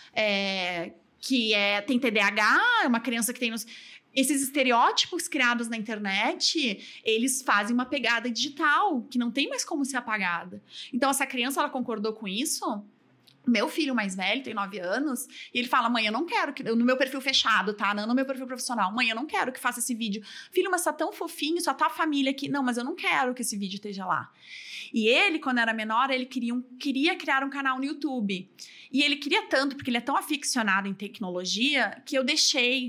é, que é, tem T D A H, uma criança que tem... Nos... Esses estereótipos criados na internet, eles fazem uma pegada digital, que não tem mais como ser apagada. Então, essa criança, ela concordou com isso? Meu filho mais velho, tem nove anos, e ele fala, mãe, eu não quero que... No meu perfil fechado, tá? Não no meu perfil profissional. Mãe, eu não quero que faça esse vídeo. Filho, mas tá tão fofinho, só tá a família aqui. Não, mas eu não quero que esse vídeo esteja lá. E ele, quando era menor, ele queria, um, queria criar um canal no YouTube. E ele queria tanto, porque ele é tão aficionado em tecnologia, que eu deixei...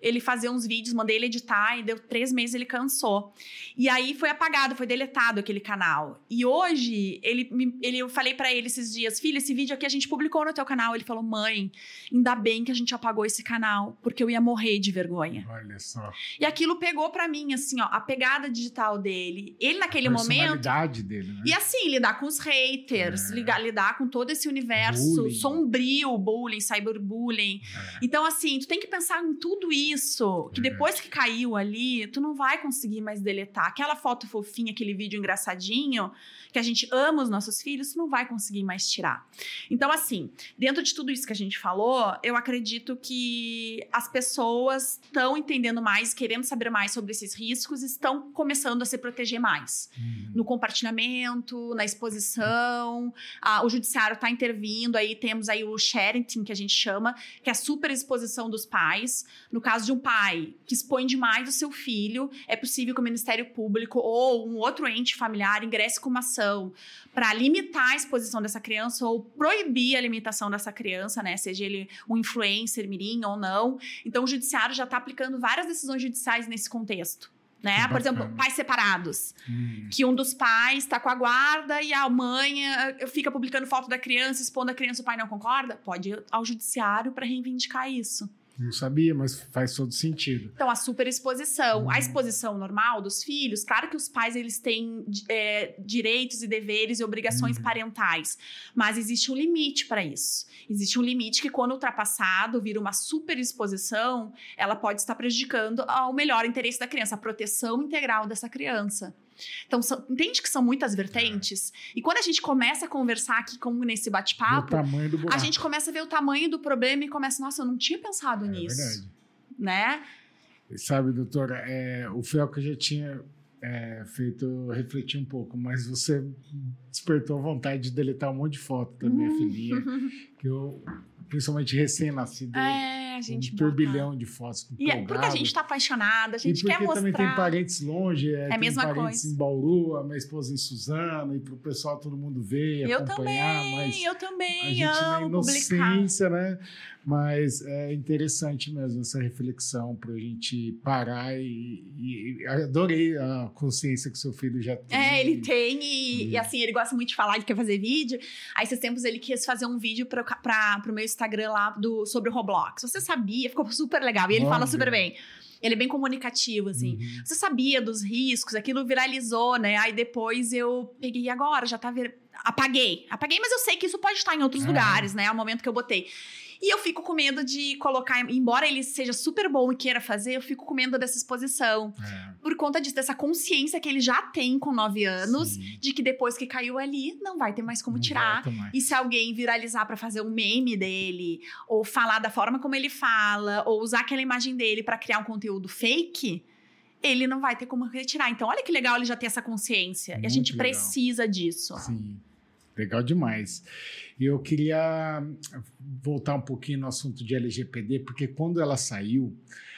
ele fazia uns vídeos, mandei ele editar e deu três meses ele cansou. E aí foi apagado, foi deletado aquele canal. E hoje, ele, me, ele, eu falei pra ele esses dias, filho, esse vídeo aqui a gente publicou no teu canal. Ele falou, mãe, ainda bem que a gente apagou esse canal, porque eu ia morrer de vergonha. Olha só. E aquilo pegou pra mim, assim, ó, a pegada digital dele. Ele naquele a momento... personalidade dele, né? E assim, lidar com os haters, é. lidar, lidar com todo esse universo bullying. sombrio, bullying, cyberbullying. É. Então, assim, tu tem que pensar em tudo isso, que depois que caiu ali, tu não vai conseguir mais deletar. Aquela foto fofinha, aquele vídeo engraçadinho, que a gente ama os nossos filhos, tu não vai conseguir mais tirar. Então, assim, dentro de tudo isso que a gente falou, eu acredito que as pessoas estão entendendo mais, querendo saber mais sobre esses riscos, estão começando a se proteger mais. Uhum. No compartilhamento, na exposição, a, o judiciário está intervindo, aí temos aí o sharing, que a gente chama, que é a super exposição dos pais. No caso de um pai que expõe demais o seu filho, é possível que o Ministério Público ou um outro ente familiar ingresse com uma ação para limitar a exposição dessa criança ou proibir a limitação dessa criança, né? Seja ele um influencer, mirim ou não. Então, o judiciário já está aplicando várias decisões judiciais nesse contexto. Né? Por exemplo, pais separados. Hum. Que um dos pais está com a guarda e a mãe uh, fica publicando foto da criança, expondo a criança, o pai não concorda? Pode ir ao judiciário para reivindicar isso. Não sabia, mas faz todo sentido. Então, a superexposição. Hum. A exposição normal dos filhos, claro que os pais eles têm é, direitos e deveres e obrigações hum. parentais, mas existe um limite para isso. Existe um limite que, quando ultrapassado, vira uma superexposição, ela pode estar prejudicando ao melhor interesse da criança, a proteção integral dessa criança. Então, são, entende que são muitas vertentes? É. E quando a gente começa a conversar aqui, como nesse bate-papo, a gente começa a ver o tamanho do problema e começa, nossa, eu não tinha pensado é nisso. É verdade. Né? Sabe, doutora, é, o Felca já tinha é, feito refletir um pouco, mas você despertou a vontade de deletar um monte de foto da minha uhum. filhinha, que eu... principalmente recém-nascido, é, a gente um turbilhão de fotos. E é porque a gente está apaixonada, a gente quer mostrar. E porque também tem parentes longe, é, é a tem mesma parentes coisa. em Bauru, a minha esposa em Suzano, e para o pessoal todo mundo ver, eu acompanhar. Também, mas eu também, a gente amo na inocência, publicar. Né? Mas é interessante mesmo essa reflexão para a gente parar e, e, e adorei a consciência que seu filho já tem. É, ele tem e, e assim, ele gosta muito de falar, ele quer fazer vídeo. Aí, esses tempos, ele quis fazer um vídeo para o meu Instagram lá do, sobre o Roblox. Você sabia? Ficou super legal. E ele Olha. fala super bem. Ele é bem comunicativo, assim. Uhum. Você sabia dos riscos? Aquilo viralizou, né? Aí depois eu peguei agora, já tá... Vir... Apaguei. Apaguei, mas eu sei que isso pode estar em outros é. lugares, né? É o momento que eu botei. E eu fico com medo de colocar... Embora ele seja super bom e queira fazer, eu fico com medo dessa exposição. É. Por conta disso, dessa consciência que ele já tem com nove anos, Sim. de que depois que caiu ali, não vai ter mais como não tirar. Mais. E se alguém viralizar pra fazer um meme dele, ou falar da forma como ele fala, ou usar aquela imagem dele pra criar um conteúdo fake... ele não vai ter como retirar. Então, olha que legal ele já ter essa consciência. Muito e a gente legal. Precisa disso. Sim, legal demais. E eu queria voltar um pouquinho no assunto de L G P D, porque quando ela saiu,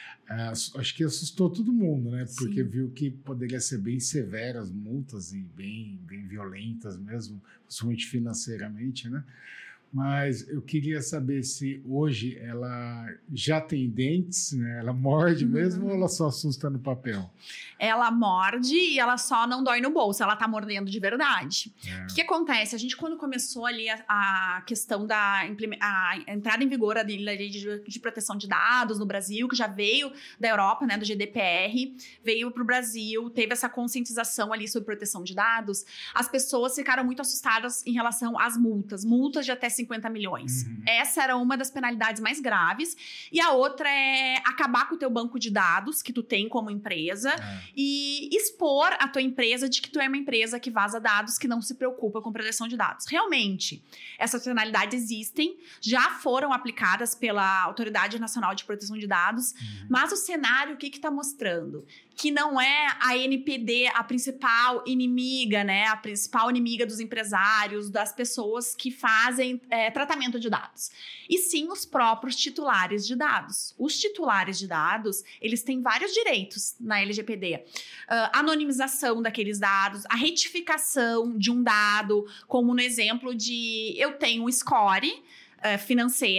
uh, acho que assustou todo mundo, né? Sim. Porque viu que poderia ser bem severas multas e bem, bem violentas mesmo, principalmente financeiramente, né? Mas eu queria saber se hoje ela já tem dentes, né? Ela morde mesmo, uhum. ou ela só assusta no papel? Ela morde e ela só não dói no bolso, ela tá mordendo de verdade. É. O que, que acontece? A gente, quando começou ali a, a questão da a entrada em vigor da lei de, de proteção de dados no Brasil, que já veio da Europa, né, do G D P R, veio pro Brasil, teve essa conscientização ali sobre proteção de dados, as pessoas ficaram muito assustadas em relação às multas, multas de até cinquenta milhões. Uhum. Essa era uma das penalidades mais graves. E a outra é acabar com o teu banco de dados que tu tem como empresa é. e expor a tua empresa de que tu é uma empresa que vaza dados, que não se preocupa com proteção de dados. Realmente, essas penalidades existem, já foram aplicadas pela Autoridade Nacional de Proteção de Dados, uhum. mas o cenário, o que que tá mostrando? Que não é a N P D a principal inimiga, né? A principal inimiga dos empresários, das pessoas que fazem é, tratamento de dados. E sim os próprios titulares de dados. Os titulares de dados, eles têm vários direitos na L G P D. Uh, anonimização daqueles dados, a retificação de um dado, como no exemplo de eu tenho um score uh, financeiro,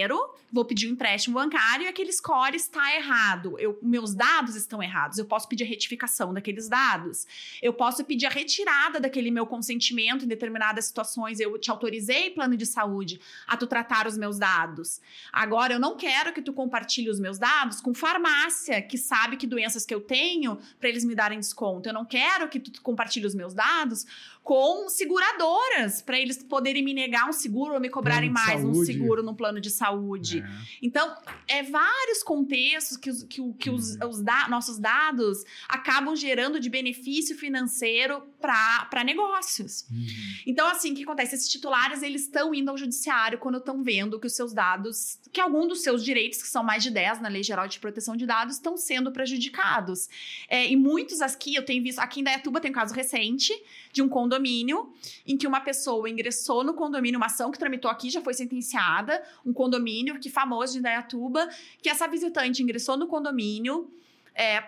vou pedir um empréstimo bancário e aquele score está errado. Eu, meus dados estão errados. Eu posso pedir a retificação daqueles dados. Eu posso pedir a retirada daquele meu consentimento em determinadas situações. Eu te autorizei, plano de saúde, a tu tratar os meus dados. Agora, eu não quero que tu compartilhe os meus dados com farmácia, que sabe que doenças que eu tenho, para eles me darem desconto. Eu não quero que tu compartilhe os meus dados com seguradoras, para eles poderem me negar um seguro ou me cobrarem mais um seguro no plano de saúde. É. Então, é vários contextos que os, que, que os, uhum. os da, nossos dados acabam gerando de benefício financeiro para negócios. Uhum. Então, assim, o que acontece? Esses titulares, eles estão indo ao judiciário quando estão vendo que os seus dados, que algum dos seus direitos, que são mais de dez na Lei Geral de Proteção de Dados, estão sendo prejudicados. É, e muitos aqui, eu tenho visto, aqui em Indaiatuba tem um caso recente de um condomínio em que uma pessoa ingressou no condomínio, uma ação que tramitou aqui, já foi sentenciada, um condomínio que famoso de Indaiatuba, que essa visitante ingressou no condomínio, é,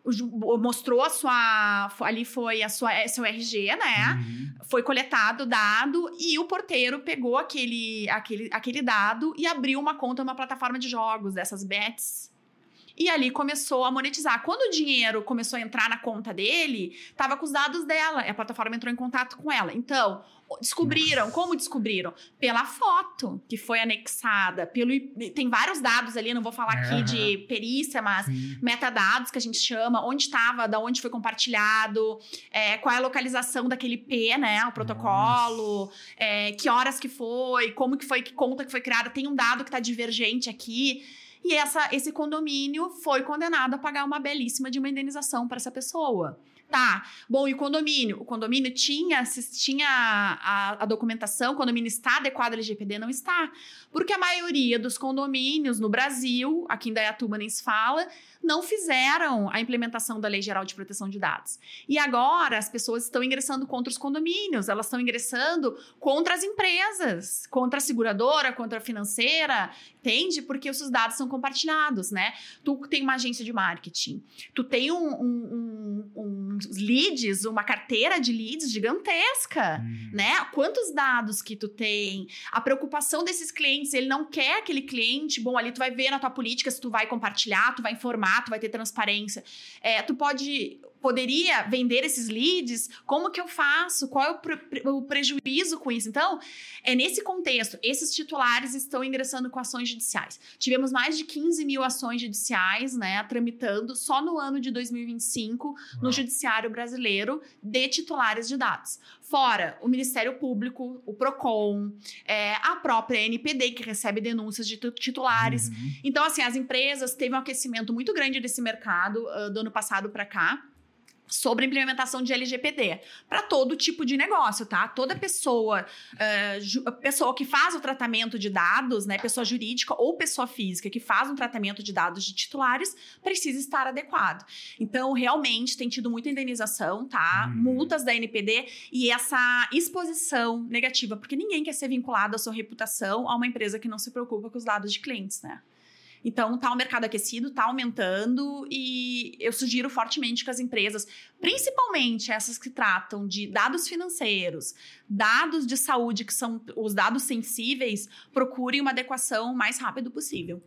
mostrou a sua, ali foi a sua, seu R G, né? Uhum. Foi coletado o dado e o porteiro pegou aquele, aquele, aquele dado e abriu uma conta numa plataforma de jogos, dessas bets. E ali começou a monetizar. Quando o dinheiro começou a entrar na conta dele, estava com os dados dela. A plataforma entrou em contato com ela. Então, descobriram. Como descobriram? Pela foto que foi anexada. Pelo, tem vários dados ali, não vou falar aqui uhum. de perícia, mas Sim. metadados que a gente chama. Onde estava, da onde foi compartilhado, é, qual é a localização daquele P, né? O protocolo, é, que horas que foi, como que foi, que conta que foi criada. Tem um dado que está divergente aqui. E essa, esse condomínio foi condenado a pagar uma belíssima de uma indenização para essa pessoa. Tá, bom, e o condomínio? O condomínio tinha, tinha a, a documentação, o condomínio está adequado ao L G P D? Não está. Porque a maioria dos condomínios no Brasil, aqui em Indaiatuba nem se fala, não fizeram a implementação da Lei Geral de Proteção de Dados. E agora as pessoas estão ingressando contra os condomínios, elas estão ingressando contra as empresas, contra a seguradora, contra a financeira, entende? Porque os seus dados são compartilhados, né? Tu tem uma agência de marketing, tu tem um, um, um, um leads, uma carteira de leads gigantesca, hum. né? Quantos dados que tu tem? A preocupação desses clientes, ele não quer aquele cliente, bom, ali tu vai ver na tua política se tu vai compartilhar, tu vai informar, tu vai ter transparência. É, tu pode, poderia vender esses leads, como que eu faço? Qual é o, pre, o prejuízo com isso? Então, é nesse contexto, esses titulares estão ingressando com ações judiciais. Tivemos mais de quinze mil ações judiciais, né, tramitando só no ano de dois mil e vinte e cinco Uau. No Judiciário Brasileiro de titulares de dados. Fora o Ministério Público, o PROCON, é, a própria N P D, que recebe denúncias de titulares. Uhum. Então, assim, as empresas teve um aquecimento muito grande desse mercado uh, do ano passado para cá, sobre a implementação de L G P D, para todo tipo de negócio, tá? Toda pessoa, uh, ju- pessoa que faz o tratamento de dados, né, pessoa jurídica ou pessoa física que faz um tratamento de dados de titulares, precisa estar adequado. Então, realmente, tem tido muita indenização, tá? Hum. Multas da N P D e essa exposição negativa, porque ninguém quer ser vinculado à sua reputação a uma empresa que não se preocupa com os dados de clientes, né? Então, tá o mercado aquecido, tá aumentando e eu sugiro fortemente que as empresas, principalmente essas que tratam de dados financeiros, dados de saúde, que são os dados sensíveis, procurem uma adequação o mais rápido possível.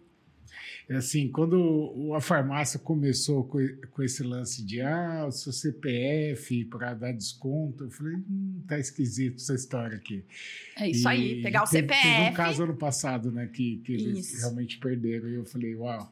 É assim, quando a farmácia começou com esse lance de ah, o seu C P F para dar desconto, eu falei, hum, tá esquisito essa história aqui. É isso e aí, pegar o teve, C P F... Teve um caso ano passado, né, que, que eles realmente perderam, e eu falei, uau...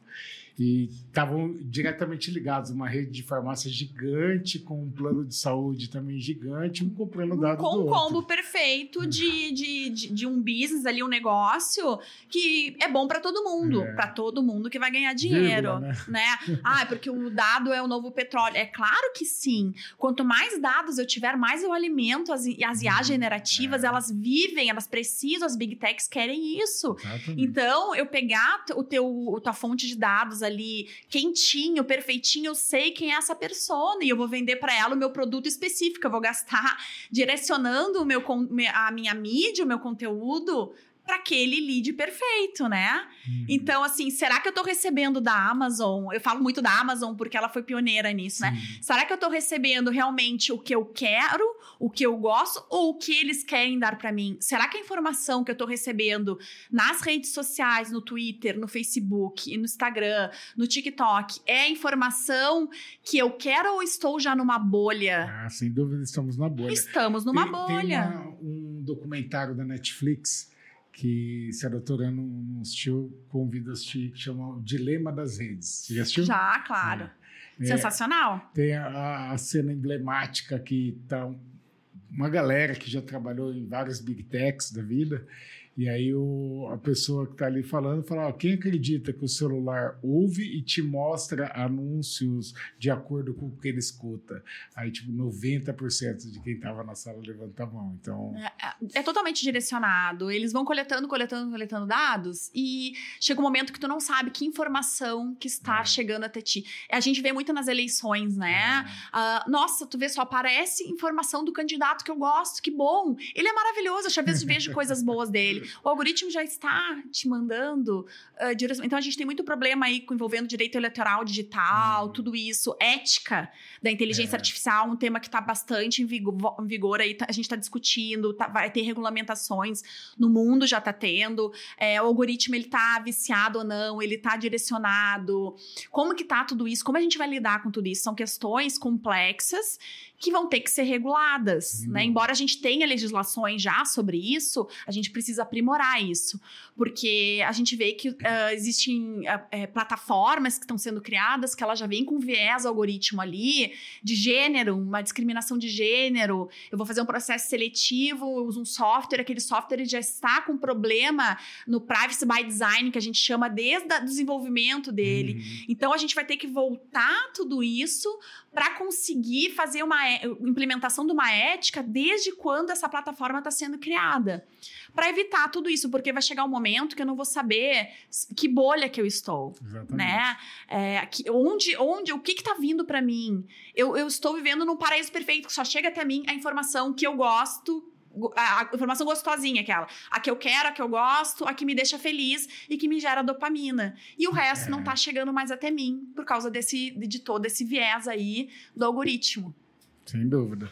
E estavam diretamente ligados, uma rede de farmácia gigante, com um plano de saúde também gigante, um comprando dado com do outro. Com um combo perfeito de, de, de, de um business ali, um negócio que é bom para todo mundo, é. para todo mundo que vai ganhar dinheiro, Vírgula, né? né? Ah, porque o dado é o novo petróleo. É claro que sim. Quanto mais dados eu tiver, mais eu alimento as, as I As generativas, é. elas vivem, elas precisam, as big techs querem isso. Exatamente. Então, eu pegar o teu, a tua fonte de dados ali, quentinho, perfeitinho, eu sei quem é essa persona e eu vou vender para ela o meu produto específico, eu vou gastar direcionando o meu, a minha mídia, o meu conteúdo para aquele lead perfeito, né? Uhum. Então, assim, será que eu tô recebendo da Amazon? Eu falo muito da Amazon porque ela foi pioneira nisso, né? Sim. Será que eu tô recebendo realmente o que eu quero, o que eu gosto ou o que eles querem dar para mim? Será que a informação que eu tô recebendo nas redes sociais, no Twitter, no Facebook, no Instagram, no TikTok, é a informação que eu quero ou estou já numa bolha? Ah, sem dúvida, estamos na bolha. Estamos numa tem, bolha. Tem uma, um documentário da Netflix que, se a doutora não, não assistiu, convido a assistir, que chama O Dilema das Redes. Você já assistiu? Já, claro. É. Sensacional. É, tem a, a cena emblemática que tá uma galera que já trabalhou em várias big techs da vida. E aí o, a pessoa que está ali falando fala, ó, quem acredita que o celular ouve e te mostra anúncios de acordo com o que ele escuta? Aí, tipo, noventa por cento de quem estava na sala levanta a mão. Então... É, é totalmente direcionado. Eles vão coletando, coletando, coletando dados e chega um momento que tu não sabe que informação que está é. chegando até ti. A gente vê muito nas eleições, né? É. Uh, nossa, tu vê, só aparece informação do candidato que eu gosto, que bom. Ele é maravilhoso, eu às vezes vejo coisas boas dele. O algoritmo já está te mandando uh, direção. Então, a gente tem muito problema aí envolvendo direito eleitoral digital, uhum. tudo isso. Ética da inteligência é. artificial, um tema que está bastante em vigor, em vigor aí, tá, a gente está discutindo, tá, vai ter regulamentações, no mundo já está tendo. É, o algoritmo, ele está viciado ou não, ele está direcionado. Como que está tudo isso? Como a gente vai lidar com tudo isso? São questões complexas que vão ter que ser reguladas, uhum. né? Embora a gente tenha legislações já sobre isso, a gente precisa aprimorar isso, porque a gente vê que uh, existem uh, é, plataformas que estão sendo criadas que elas já vêm com viés algoritmo ali, de gênero, uma discriminação de gênero. Eu vou fazer um processo seletivo, eu uso um software, aquele software já está com problema no privacy by design, que a gente chama desde o desenvolvimento dele. Uhum. Então, a gente vai ter que voltar tudo isso para conseguir fazer uma implementação de uma ética desde quando essa plataforma está sendo criada. Para evitar tudo isso, porque vai chegar um momento que eu não vou saber que bolha que eu estou. Exatamente. Né? É, que, onde, onde, o que está vindo para mim? Eu, eu estou vivendo num paraíso perfeito, que só chega até mim a informação que eu gosto, a informação gostosinha, aquela. A que eu quero, a que eu gosto, a que me deixa feliz e que me gera dopamina. E o resto é. não tá chegando mais até mim por causa desse, de todo esse viés aí do algoritmo. Sem dúvida.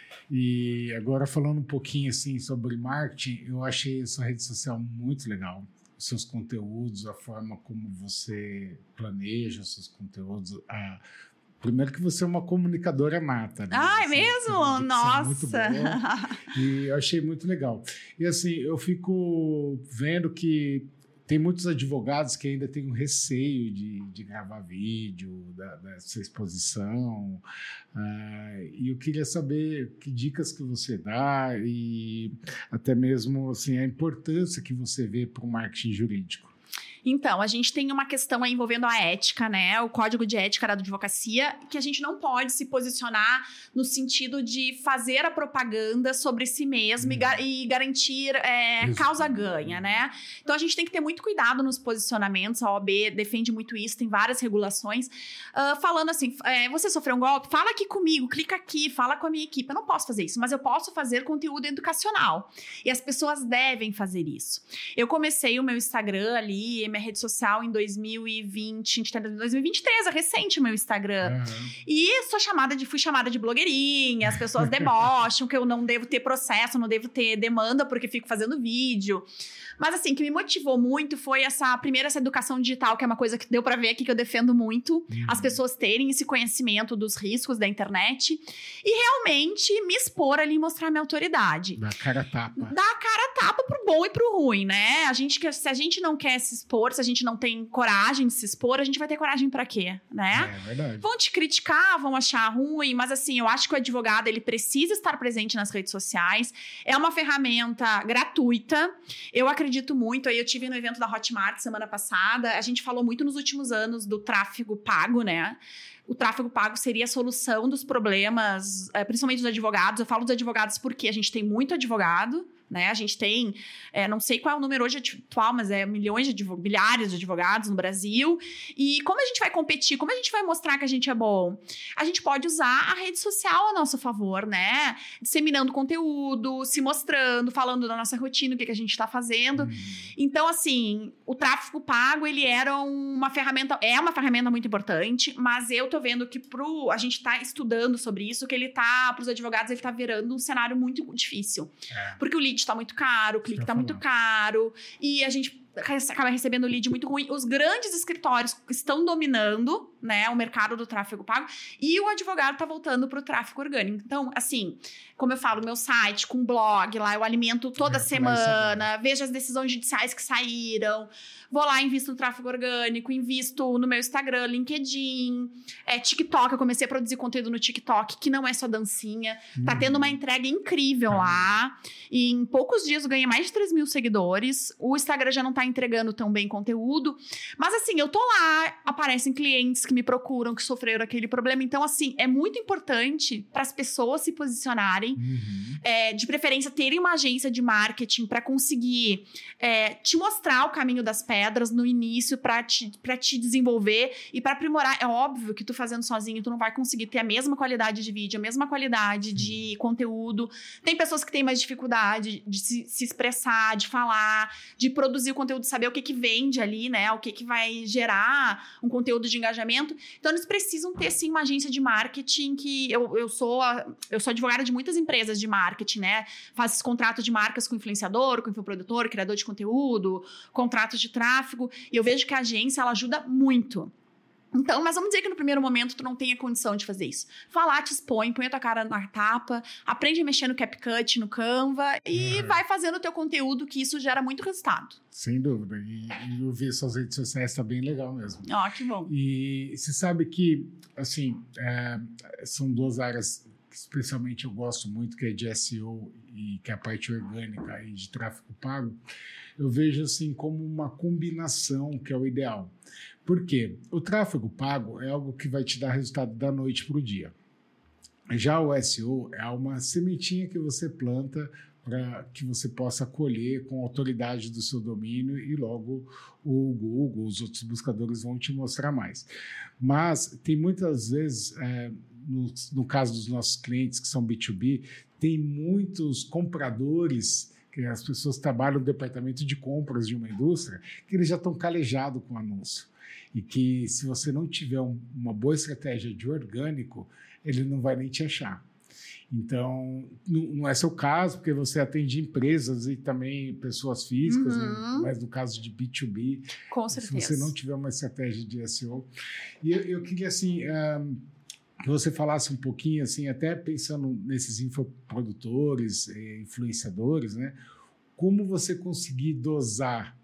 E agora falando um pouquinho assim sobre marketing, eu achei a sua rede social muito legal. Os seus conteúdos, a forma como você planeja os seus conteúdos, a... Primeiro que você é uma comunicadora nata. Né? Ah, é mesmo? Nossa! É e eu achei muito legal. E assim, eu fico vendo que tem muitos advogados que ainda têm um receio de, de gravar vídeo da, dessa exposição. Uh, e eu queria saber que dicas que você dá e até mesmo assim, a importância que você vê para o marketing jurídico. Então, a gente tem uma questão aí envolvendo a ética, né? O código de ética da advocacia, que a gente não pode se posicionar no sentido de fazer a propaganda sobre si mesmo hum. e, gar- e garantir é, causa-ganha, né? Então, a gente tem que ter muito cuidado nos posicionamentos. A O A B defende muito isso, tem várias regulações. Uh, falando assim, é, você sofreu um golpe? Fala aqui comigo, clica aqui, fala com a minha equipe. Eu não posso fazer isso, mas eu posso fazer conteúdo educacional. E as pessoas devem fazer isso. Eu comecei o meu Instagram ali, minha rede social em dois mil e vinte, a gente tá em dois mil e vinte e três, é recente o meu Instagram. Uhum. E sou chamada de, fui chamada de blogueirinha, as pessoas debocham que eu não devo ter processo, não devo ter demanda porque fico fazendo vídeo. Mas assim, o que me motivou muito foi essa, primeiro, essa educação digital, que é uma coisa que deu pra ver aqui que eu defendo muito, uhum. as pessoas terem esse conhecimento dos riscos da internet e realmente me expor ali e mostrar minha autoridade. Dá cara a tapa. Dá a cara a tapa pro bom e pro ruim, né? A gente, se a gente não quer se expor, se a gente não tem coragem de se expor, a gente vai ter coragem pra quê, né? É verdade. Vão te criticar, vão achar ruim, mas assim, eu acho que o advogado, ele precisa estar presente nas redes sociais. É uma ferramenta gratuita. Eu acredito acredito muito, aí eu tive no evento da Hotmart semana passada, a gente falou muito nos últimos anos do tráfego pago, né? O tráfego pago seria a solução dos problemas, principalmente dos advogados. Eu falo dos advogados porque a gente tem muito advogado, Né? A gente tem, é, não sei qual é o número hoje atual, mas é milhões de advog- milhares de advogados no Brasil. E como a gente vai competir? Como a gente vai mostrar que a gente é bom? A gente pode usar a rede social a nosso favor, né? Disseminando conteúdo, se mostrando, falando da nossa rotina, o que, que a gente está fazendo. Hum. Então, assim, o tráfego pago, ele era uma ferramenta, é uma ferramenta muito importante, mas eu tô vendo que pro, a gente tá estudando sobre isso, que ele tá, pros advogados, ele tá virando um cenário muito difícil. É. Porque o lead está muito caro, o clique está muito caro, e a gente acaba recebendo lead muito ruim. Os grandes escritórios estão dominando, né, o mercado do tráfego pago, e o advogado está voltando para o tráfego orgânico. Então, assim, como eu falo, meu site com blog, lá eu alimento toda é, semana, vejo as decisões judiciais que saíram, vou lá, invisto no tráfego orgânico, invisto no meu Instagram, LinkedIn, é, TikTok, eu comecei a produzir conteúdo no TikTok, que não é só dancinha, hum. tá tendo uma entrega incrível ah. lá, e em poucos dias eu ganhei mais de três mil seguidores, o Instagram já não tá entregando tão bem conteúdo, mas assim, eu tô lá, aparecem clientes que me procuram, que sofreram aquele problema, então assim, é muito importante para as pessoas se posicionarem, uhum. é, de preferência terem uma agência de marketing para conseguir é, te mostrar o caminho das pedras no início, para te, pra te desenvolver e para aprimorar. É óbvio que tu fazendo sozinho, tu não vai conseguir ter a mesma qualidade de vídeo, a mesma qualidade uhum. de conteúdo. Tem pessoas que têm mais dificuldade de se, se expressar, de falar, de produzir o conteúdo, saber o que que vende ali, né? O que que vai gerar um conteúdo de engajamento. Então, eles precisam ter, sim, uma agência de marketing que... Eu, eu, sou, a, eu sou advogada de muitas empresas de marketing, né? Faço esses contratos de marcas com influenciador, com infoprodutor, criador de conteúdo, contratos de tráfego. E eu vejo que a agência, ela ajuda muito. Então, mas vamos dizer que no primeiro momento tu não tenha condição de fazer isso. Vai lá, te expõe, põe a tua cara na tapa, aprende a mexer no CapCut, no Canva e uhum. vai fazendo o teu conteúdo, que isso gera muito resultado. Sem dúvida. E, e eu vi suas redes sociais, tá bem legal mesmo. Ó, oh, que bom. E você sabe que, assim, é, são duas áreas que especialmente eu gosto muito, que é de S E O e que é a parte orgânica e de tráfego pago. Eu vejo assim como uma combinação que é o ideal. Por quê? O tráfego pago é algo que vai te dar resultado da noite para o dia. Já o S E O é uma sementinha que você planta para que você possa colher com a autoridade do seu domínio e logo o Google, os outros buscadores vão te mostrar mais. Mas tem muitas vezes, é, no, no caso dos nossos clientes que são B dois B, tem muitos compradores, que as pessoas trabalham no departamento de compras de uma indústria, que eles já estão calejados com o anúncio. E que se você não tiver um, uma boa estratégia de orgânico, ele não vai nem te achar. Então, não, não é seu caso, porque você atende empresas e também pessoas físicas, uhum. né? Mas no caso de B dois B, com certeza. Se você não tiver uma estratégia de S E O. E eu, eu queria, assim, um, que você falasse um pouquinho, assim, até pensando nesses infoprodutores, eh, influenciadores, né? Como você conseguir dosar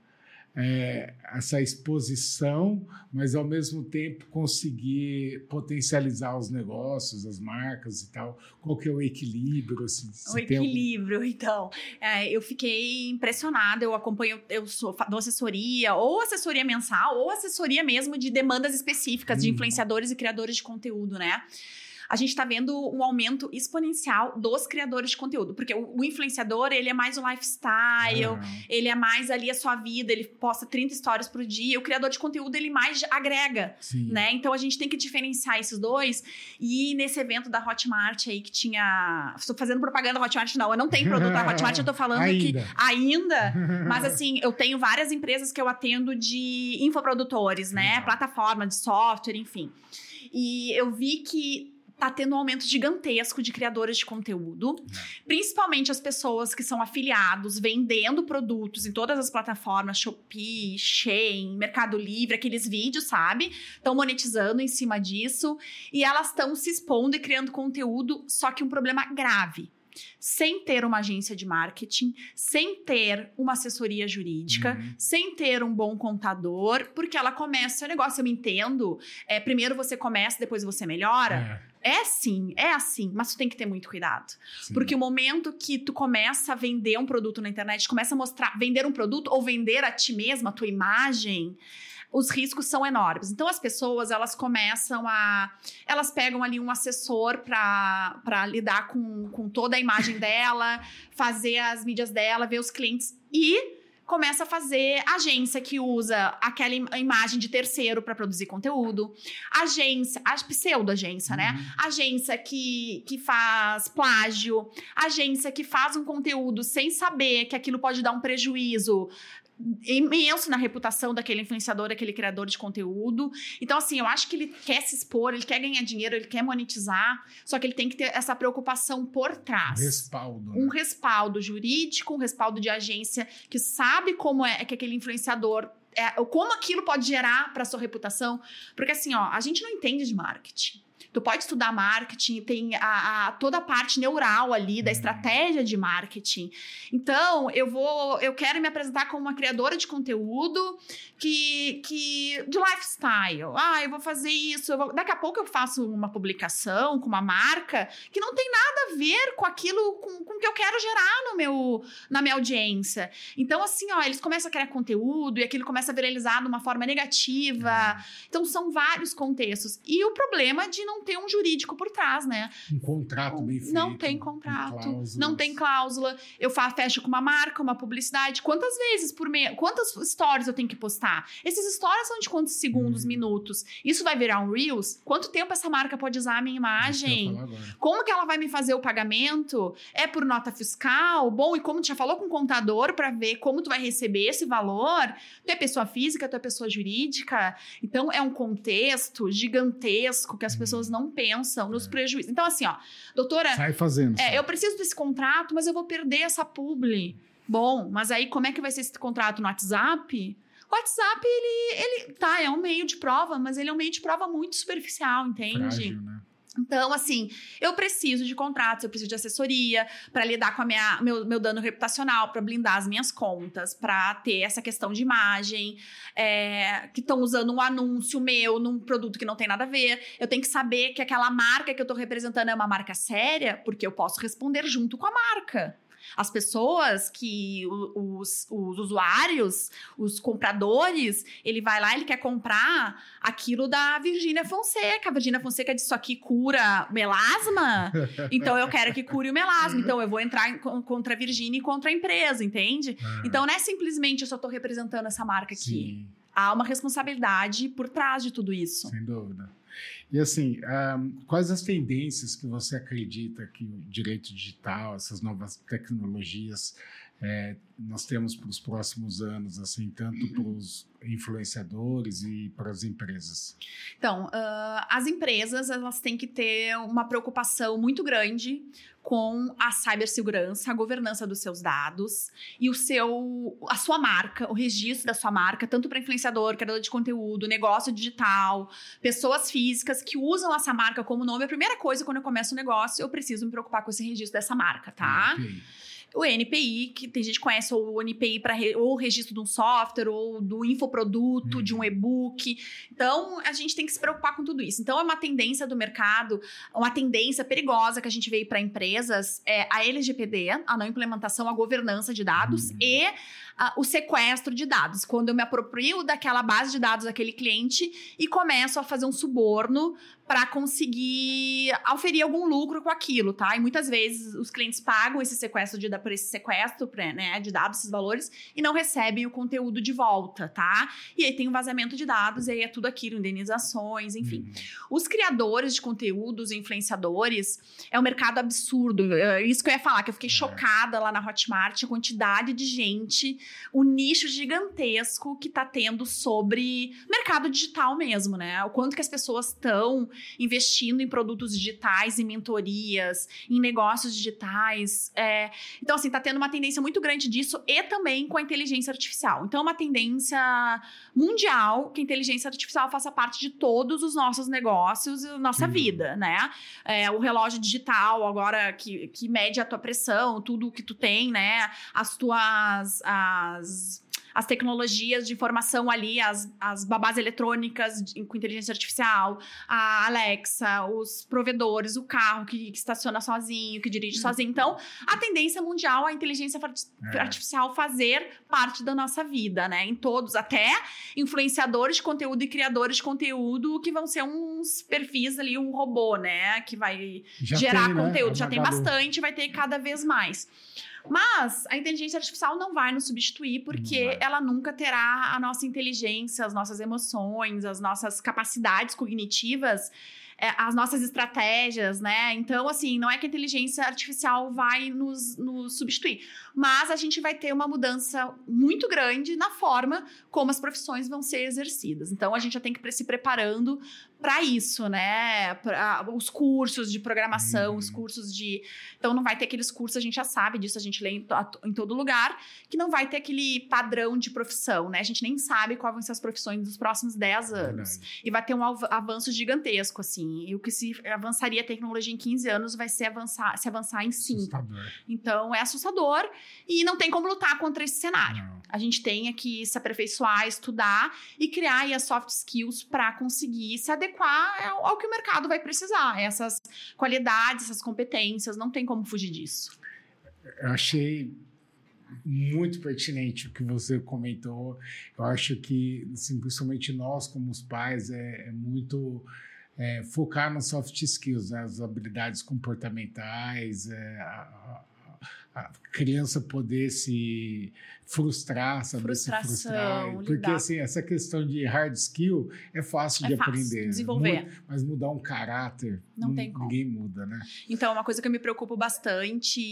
É, essa exposição, mas ao mesmo tempo conseguir potencializar os negócios, as marcas e tal. Qual que é o equilíbrio? Se, se o equilíbrio, algum... então. É, eu fiquei impressionada, eu acompanho, eu sou, dou assessoria, ou assessoria mensal, ou assessoria mesmo de demandas específicas hum. de influenciadores e criadores de conteúdo, né? A gente está vendo um aumento exponencial dos criadores de conteúdo. Porque o, o influenciador, ele é mais o lifestyle, uhum. ele é mais ali a sua vida, ele posta trinta histórias por dia. O criador de conteúdo, ele mais agrega, Sim. né? Então, a gente tem que diferenciar esses dois. E nesse evento da Hotmart aí, que tinha... Estou fazendo propaganda da Hotmart, não. Eu não tenho produto da Hotmart, eu tô falando ainda. que... Ainda. Mas, assim, eu tenho várias empresas que eu atendo de infoprodutores, né? Legal. Plataforma de software, enfim. E eu vi que tá tendo um aumento gigantesco de criadores de conteúdo, é. principalmente as pessoas que são afiliados, vendendo produtos em todas as plataformas, Shopee, Shein, Mercado Livre, aqueles vídeos, sabe? Estão monetizando em cima disso e elas estão se expondo e criando conteúdo, só que um problema grave. Sem ter uma agência de marketing, sem ter uma assessoria jurídica, uhum. sem ter um bom contador, porque ela começa o negócio, eu me entendo, é, primeiro você começa, depois você melhora. É. É sim, é assim, mas tu tem que ter muito cuidado. Sim. Porque o momento que tu começa a vender um produto na internet, começa a mostrar, vender um produto ou vender a ti mesma, a tua imagem, os riscos são enormes. Então, as pessoas, elas começam a... Elas pegam ali um assessor para lidar com, com toda a imagem dela, fazer as mídias dela, ver os clientes e... começa a fazer agência que usa aquela im- imagem de terceiro para produzir conteúdo, agência, a pseudo-agência, uhum. né? Agência que, que faz plágio, agência que faz um conteúdo sem saber que aquilo pode dar um prejuízo imenso na reputação daquele influenciador, daquele criador de conteúdo. Então, assim, eu acho que ele quer se expor, ele quer ganhar dinheiro, ele quer monetizar, só que ele tem que ter essa preocupação por trás. Um respaldo. Um né? respaldo jurídico, um respaldo de agência que sabe como é que aquele influenciador... É, como aquilo pode gerar para sua reputação. Porque, assim, ó, a gente não entende de marketing. Tu pode estudar marketing, tem a, a, toda a parte neural ali da estratégia de marketing. Então, eu vou, eu quero me apresentar como uma criadora de conteúdo que, que, de lifestyle. Ah, eu vou fazer isso. Eu vou, daqui a pouco eu faço uma publicação com uma marca que não tem nada a ver com aquilo, com, com o que eu quero gerar no meu, na minha audiência. Então, assim, ó, eles começam a criar conteúdo e aquilo começa a viralizar de uma forma negativa. Então, são vários contextos. E o problema de não ter um jurídico por trás, né? Um contrato bem feito. Não tem contrato, não tem cláusula. Eu faço, fecho com uma marca, uma publicidade. Quantas vezes por mês? Quantas stories eu tenho que postar? Esses stories são de quantos segundos, hum. minutos? Isso vai virar um Reels? Quanto tempo essa marca pode usar a minha imagem? Como que ela vai me fazer o pagamento? É por nota fiscal? Bom, e como tu já falou com o contador para ver como tu vai receber esse valor? Tu é pessoa física, tu é pessoa jurídica? Então, é um contexto gigantesco que as pessoas não pensam nos é. prejuízos. Então, assim, ó, doutora... Sai fazendo. É, eu preciso desse contrato, mas eu vou perder essa publi. Bom, mas aí como é que vai ser esse contrato no WhatsApp? O WhatsApp, ele, ele... Tá, é um meio de prova, mas ele é um meio de prova muito superficial, entende? Frágil, né? Então, assim, eu preciso de contratos, eu preciso de assessoria para lidar com a minha, meu, meu dano reputacional, para blindar as minhas contas, para ter essa questão de imagem, é, que estão usando um anúncio meu num produto que não tem nada a ver. Eu tenho que saber que aquela marca que eu estou representando é uma marca séria, porque eu posso responder junto com a marca. As pessoas que, os, os usuários, os compradores, ele vai lá, ele quer comprar aquilo da Virgínia Fonseca. A Virgínia Fonseca disse, isso aqui cura melasma, então eu quero que cure o melasma. Então eu vou entrar em, contra a Virgínia e contra a empresa, entende? Ah. Então não é simplesmente eu só estou representando essa marca aqui. Sim. Há uma responsabilidade por trás de tudo isso. Sem dúvida. E assim, um, quais as tendências que você acredita que o direito digital, essas novas tecnologias, é, nós temos para os próximos anos, assim, tanto para os influenciadores e para as empresas? Então, uh, as empresas, elas têm que ter uma preocupação muito grande com a cibersegurança, a governança dos seus dados e o seu, a sua marca, o registro da sua marca, tanto para influenciador, criador de conteúdo, negócio digital, pessoas físicas que usam essa marca como nome. A primeira coisa, quando eu começo um negócio, eu preciso me preocupar com esse registro dessa marca, tá? Okay. O N P I, que tem gente que conhece o N P I para re, ou o registro de um software, ou do infoproduto, uhum. de um e-book. Então, a gente tem que se preocupar com tudo isso. Então, é uma tendência do mercado, uma tendência perigosa que a gente veio para empresas, é a L G P D, a não implementação, a governança de dados, uhum. e a, o sequestro de dados. Quando eu me aproprio daquela base de dados daquele cliente e começo a fazer um suborno para conseguir oferir algum lucro com aquilo, tá? E muitas vezes os clientes pagam esse sequestro de, por esse sequestro, né, de dados, esses valores, e não recebem o conteúdo de volta, tá? E aí tem um vazamento de dados, e aí é tudo aquilo, indenizações, enfim. Uhum. Os criadores de conteúdos, influenciadores, é um mercado absurdo. É isso que eu ia falar, que eu fiquei é. chocada lá na Hotmart, a quantidade de gente, o nicho gigantesco que tá tendo sobre mercado digital mesmo, né? O quanto que as pessoas estão investindo em produtos digitais, em mentorias, em negócios digitais. É, então, assim, tá tendo uma tendência muito grande disso e também com a inteligência artificial. Então, é uma tendência mundial que a inteligência artificial faça parte de todos os nossos negócios e nossa uhum. vida, né? É, o relógio digital agora que, que mede a tua pressão, tudo o que tu tem, né? As tuas... As, as tecnologias de informação ali, as, as babás eletrônicas de, com inteligência artificial, a Alexa, os provedores, o carro que, que estaciona sozinho, que dirige sozinho. Então, a tendência mundial é a inteligência é. artificial fazer parte da nossa vida, né? Em todos, até influenciadores de conteúdo e criadores de conteúdo que vão ser uns perfis ali, um robô, né? Que vai já gerar tem, conteúdo. Né? Já tem bastante, vai ter cada vez mais. Mas a inteligência artificial não vai nos substituir porque ela nunca terá a nossa inteligência, as nossas emoções, as nossas capacidades cognitivas, as nossas estratégias, né? Então, assim, não é que a inteligência artificial vai nos, nos substituir, mas a gente vai ter uma mudança muito grande na forma como as profissões vão ser exercidas. Então, a gente já tem que ir se preparando para isso, né? Pra, os cursos de programação, hum. os cursos de... Então, não vai ter aqueles cursos, a gente já sabe disso, a gente lê em, em todo lugar, que não vai ter aquele padrão de profissão, né? A gente nem sabe quais vão ser as profissões dos próximos dez anos. Verdade. E vai ter um avanço gigantesco, assim. E o que se avançaria a tecnologia em quinze anos vai ser avançar, se avançar em cinco. Assustador. Então, é assustador e não tem como lutar contra esse cenário. Não. A gente tem que se aperfeiçoar, estudar e criar aí as soft skills para conseguir se adequar ao, ao que o mercado vai precisar. Essas qualidades, essas competências, não tem como fugir disso. Eu achei muito pertinente o que você comentou. Eu acho que, assim, principalmente nós, como os pais, é, é muito... É, focar nas soft skills, né? As habilidades comportamentais, é, a, a, a criança poder se frustrar, saber Frustração, se frustrar. Porque, lidar. assim, essa questão de hard skill é fácil é de fácil aprender. desenvolver. Muito, mas mudar um caráter, não tem como. Ninguém muda, né? Então, é uma coisa que eu me preocupo bastante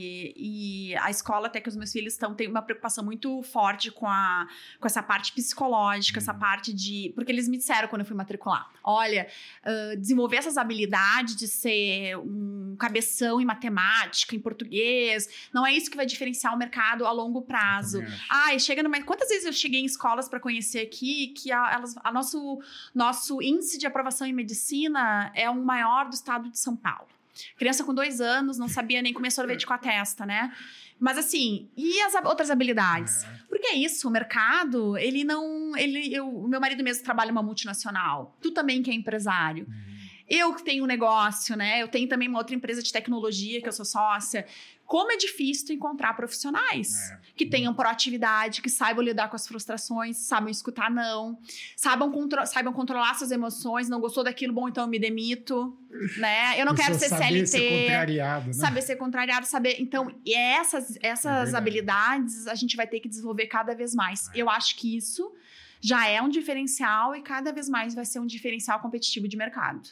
e, e a escola, até que os meus filhos estão, tem uma preocupação muito forte com, a, com essa parte psicológica, hum. essa parte de... Porque eles me disseram quando eu fui matricular, olha, uh, desenvolver essas habilidades de ser um cabeção em matemática, em português, não é isso que vai diferenciar o mercado a longo prazo. Ai, chega numa... Quantas vezes eu cheguei em escolas para conhecer aqui que a, elas, a nosso, nosso índice de aprovação em medicina é o maior do estado de São Paulo. Criança com dois anos não sabia nem comer sorvete com a testa, né? Mas assim, e as outras habilidades? Porque é isso, o mercado, ele não... Ele, eu, o meu marido mesmo trabalha em uma multinacional. Tu também que é empresário. Uhum. Eu que tenho um negócio, né? Eu tenho também uma outra empresa de tecnologia que eu sou sócia. Como é difícil encontrar profissionais é. que tenham proatividade, que saibam lidar com as frustrações, saibam escutar não, saibam, contro- saibam controlar suas emoções, não gostou daquilo, bom, então eu me demito, né? Eu não quero ser saber C L T. Ser contrariado, né? Saber ser contrariado, saber... Então, e essas, essas é habilidades a gente vai ter que desenvolver cada vez mais. É. Eu acho que isso já é um diferencial e cada vez mais vai ser um diferencial competitivo de mercado.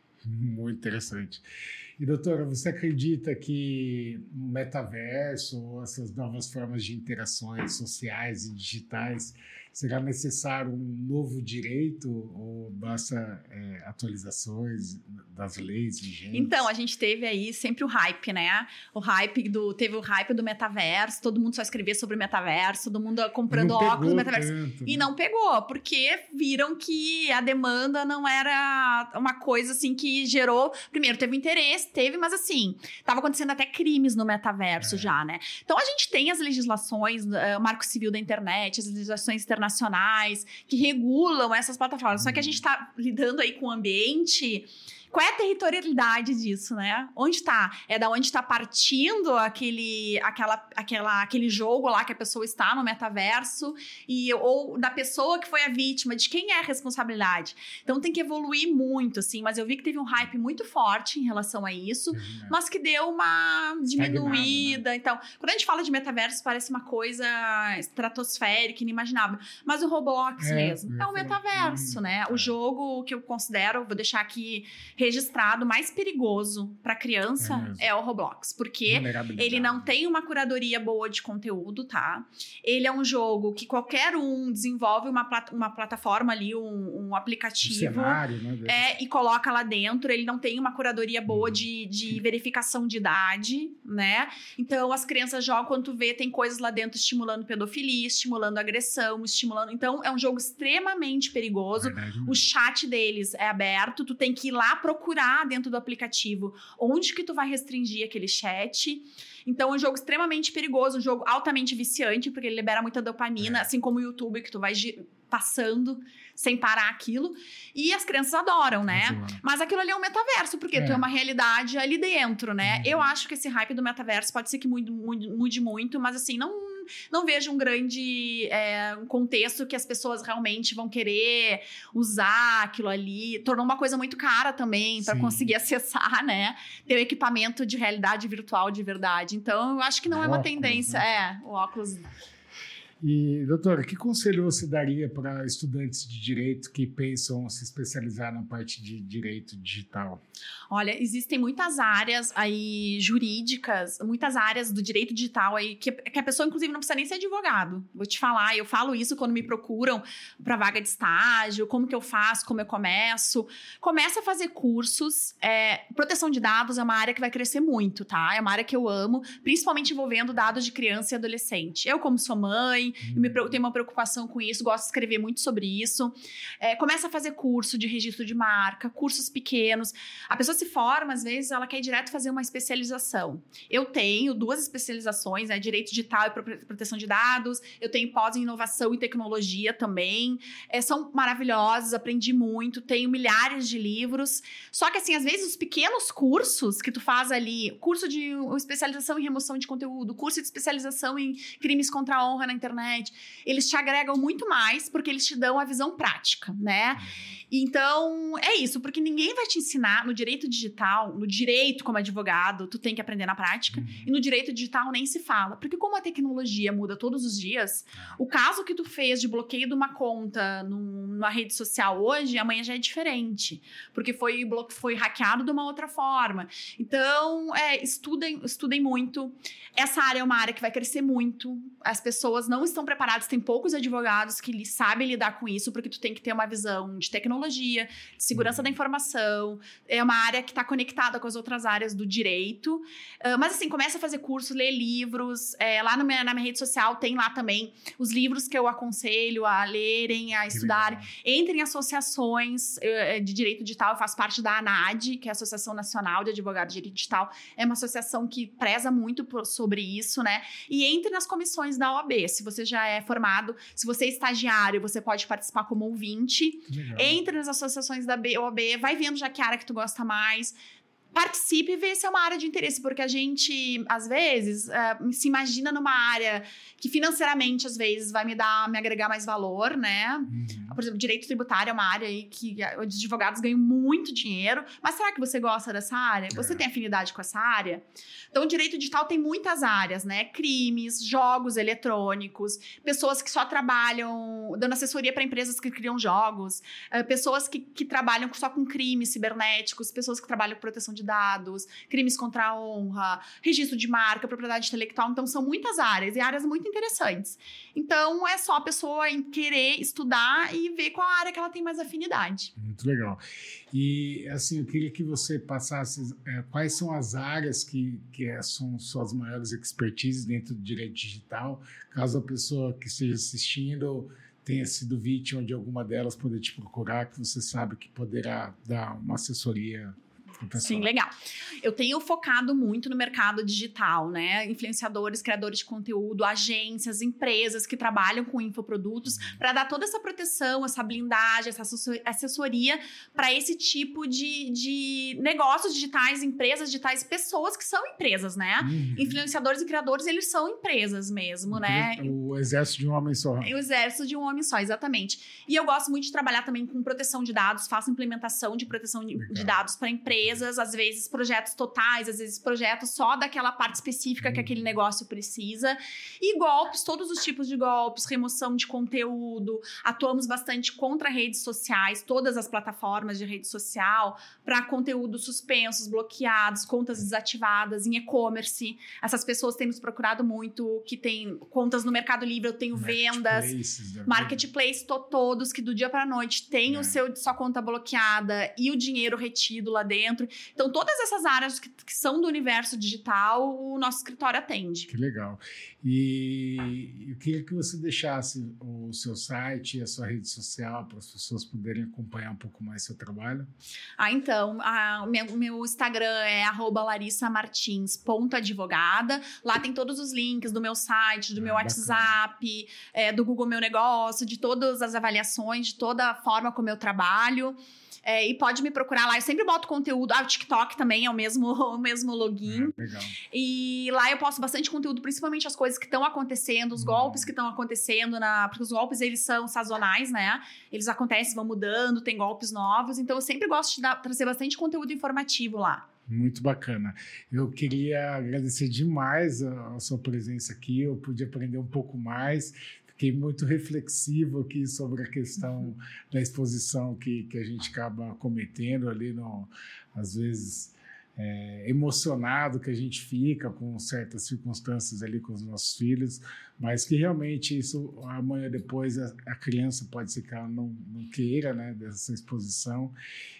Muito interessante. E, doutora, você acredita que no metaverso, ou essas novas formas de interações sociais e digitais, será necessário um novo direito ou basta é, atualizações das leis vigentes? Então, a gente teve aí sempre o hype, né? O hype do... Teve o hype do metaverso, todo mundo só escrevia sobre o metaverso, todo mundo comprando óculos do metaverso. Tanto, e né? Não pegou, porque viram que a demanda não era uma coisa assim que gerou... Primeiro, teve interesse, teve, mas assim, estava acontecendo até crimes no metaverso é. já, né? Então, a gente tem as legislações, o Marco Civil da Internet, as legislações internacionais que regulam essas plataformas. Hum. Só que a gente está lidando aí com o ambiente... Qual é a territorialidade disso, né? Onde está? É da onde está partindo aquele, aquela, aquela, aquele jogo lá que a pessoa está no metaverso e, ou da pessoa que foi a vítima, de quem é a responsabilidade. Então tem que evoluir muito, assim. Mas eu vi que teve um hype muito forte em relação a isso, uhum. mas que deu uma diminuída. Né? Então, quando a gente fala de metaverso, parece uma coisa estratosférica, inimaginável. Mas o Roblox é, mesmo é o metaverso, né? É. O jogo que eu considero, vou deixar aqui registrado, mais perigoso para criança é, é o Roblox, porque ele não tem uma curadoria boa de conteúdo, tá? Ele é um jogo que qualquer um desenvolve uma, plat- uma plataforma ali, um, um aplicativo um cenário, né, é, e coloca lá dentro. Ele não tem uma curadoria boa uhum. de, de verificação de idade, né? Então, as crianças jogam, quando tu vê, tem coisas lá dentro estimulando pedofilia, estimulando agressão, estimulando... Então, é um jogo extremamente perigoso. Verdade, o chat deles é aberto, tu tem que ir lá procurar dentro do aplicativo onde que tu vai restringir aquele chat. Então, é um jogo extremamente perigoso, um jogo altamente viciante, porque ele libera muita dopamina, é. assim como o YouTube, que tu vai passando sem parar aquilo. E as crianças adoram, né? Muito Mas aquilo ali é um metaverso, porque é. tu é uma realidade ali dentro, né? Uhum. Eu acho que esse hype do metaverso pode ser que mude, mude, mude muito, mas assim, não... não vejo um grande é, um contexto que as pessoas realmente vão querer usar aquilo ali. Tornou uma coisa muito cara também para conseguir acessar, né? Ter o equipamento de realidade virtual de verdade. Então, eu acho que não é, é uma óculos, tendência. Né? É, o óculos... E, doutora, que conselho você daria para estudantes de direito que pensam se especializar na parte de direito digital? Olha, existem muitas áreas aí jurídicas, muitas áreas do direito digital aí que, que a pessoa, inclusive, não precisa nem ser advogado. Vou te falar, eu falo isso quando me procuram para vaga de estágio, como que eu faço, como eu começo. Começa a fazer cursos. É, proteção de dados é uma área que vai crescer muito, tá? É uma área que eu amo, principalmente envolvendo dados de criança e adolescente. Eu, como sou mãe, eu me, tenho uma preocupação com isso, gosto de escrever muito sobre isso. É, começa a fazer curso de registro de marca, cursos pequenos. A pessoa se forma, às vezes, ela quer direto fazer uma especialização. Eu tenho duas especializações, né? Direito digital e proteção de dados. Eu tenho pós em inovação e tecnologia também. É, são maravilhosos, aprendi muito, tenho milhares de livros. Só que, assim, às vezes, os pequenos cursos que tu faz ali, curso de especialização em remoção de conteúdo, curso de especialização em crimes contra a honra na internet, eles te agregam muito mais porque eles te dão a visão prática, né? Então, é isso, porque ninguém vai te ensinar no direito digital, no direito como advogado, tu tem que aprender na prática, uhum. e no direito digital nem se fala, porque como a tecnologia muda todos os dias, o caso que tu fez de bloqueio de uma conta num, numa rede social hoje, amanhã já é diferente, porque foi, foi hackeado de uma outra forma. Então, é, estudem, estudem muito. Essa área é uma área que vai crescer muito, as pessoas não estão preparadas, tem poucos advogados que sabem lidar com isso, porque tu tem que ter uma visão de tecnologia, de segurança da informação, é uma área que está conectada com as outras áreas do direito, uh, mas assim, começa a fazer curso, ler livros, é, lá no minha, na minha rede social tem lá também os livros que eu aconselho a lerem, a estudarem, entrem em associações uh, de direito digital, eu faço parte da ANAD, que é a Associação Nacional de Advogados de Direito Digital, é uma associação que preza muito por, sobre isso, né, e entre nas comissões da O A B, se você já é formado, se você é estagiário, você pode participar como ouvinte, entre nas associações da O A B, vai vendo já que área que tu gosta mais, participe e vê se é uma área de interesse, porque a gente, às vezes, uh, se imagina numa área que financeiramente, às vezes, vai me dar, me agregar mais valor, né? Uhum. Por exemplo, direito tributário é uma área aí que os advogados ganham muito dinheiro, mas será que você gosta dessa área? Você é. tem afinidade com essa área? Então, o direito digital tem muitas áreas, né? Crimes, jogos eletrônicos, pessoas que só trabalham dando assessoria para empresas que criam jogos, uh, pessoas que, que trabalham só com crimes cibernéticos, pessoas que trabalham com proteção de dados, crimes contra a honra, registro de marca, propriedade intelectual. Então, são muitas áreas e áreas muito interessantes. Então, é só a pessoa querer estudar e ver qual a área que ela tem mais afinidade. Muito legal. E, assim, eu queria que você passasse é, quais são as áreas que, que são suas maiores expertises dentro do direito digital, caso a pessoa que esteja assistindo tenha sido vítima de alguma delas, poder te procurar, que você sabe que poderá dar uma assessoria. Sim, legal. Eu tenho focado muito no mercado digital, né? Influenciadores, criadores de conteúdo, agências, empresas que trabalham com infoprodutos para dar toda essa proteção, essa blindagem, essa assessoria para esse tipo de, de negócios digitais, empresas digitais, pessoas que são empresas, né? Uhum. Influenciadores e criadores, eles são empresas mesmo, o né? O exército de um homem só. O exército de um homem só, exatamente. E eu gosto muito de trabalhar também com proteção de dados, faço implementação de proteção de, de dados para empresas, às vezes projetos totais, às vezes projetos só daquela parte específica que aquele negócio precisa. E golpes, todos os tipos de golpes, remoção de conteúdo, atuamos bastante contra redes sociais, todas as plataformas de rede social, para conteúdos suspensos, bloqueados, contas desativadas, em e-commerce. Essas pessoas têm nos procurado muito, que tem contas no Mercado Livre, eu tenho vendas, marketplace, tô todos que do dia para a noite tem é. o seu, sua conta bloqueada e o dinheiro retido lá dentro. dentro. Então, todas essas áreas que, que são do universo digital, o nosso escritório atende. Que legal. E eu queria que você deixasse o seu site e a sua rede social para as pessoas poderem acompanhar um pouco mais seu trabalho. Ah, então, a, o meu, meu Instagram é arroba larissa martins ponto advogada. Lá tem todos os links do meu site, do Ah, meu bacana. WhatsApp, é, do Google Meu Negócio, de todas as avaliações, de toda a forma como eu trabalho. É, e pode me procurar lá. Eu sempre boto conteúdo. Ah, o TikTok também é o mesmo, o mesmo login. Ah, legal. E lá eu posto bastante conteúdo, principalmente as coisas que estão acontecendo, os Uhum. golpes que estão acontecendo, na, porque os golpes eles são sazonais, né? Eles acontecem, vão mudando, tem golpes novos. Então eu sempre gosto de dar, trazer bastante conteúdo informativo lá. Muito bacana. Eu queria agradecer demais a, a sua presença aqui. Eu pude aprender um pouco mais. Fiquei muito reflexivo aqui sobre a questão uhum. da exposição que, que a gente acaba cometendo ali, no, às vezes é, emocionado que a gente fica com certas circunstâncias ali com os nossos filhos, mas que realmente isso, amanhã depois, a, a criança pode ser que ela não, não queira, né, dessa exposição.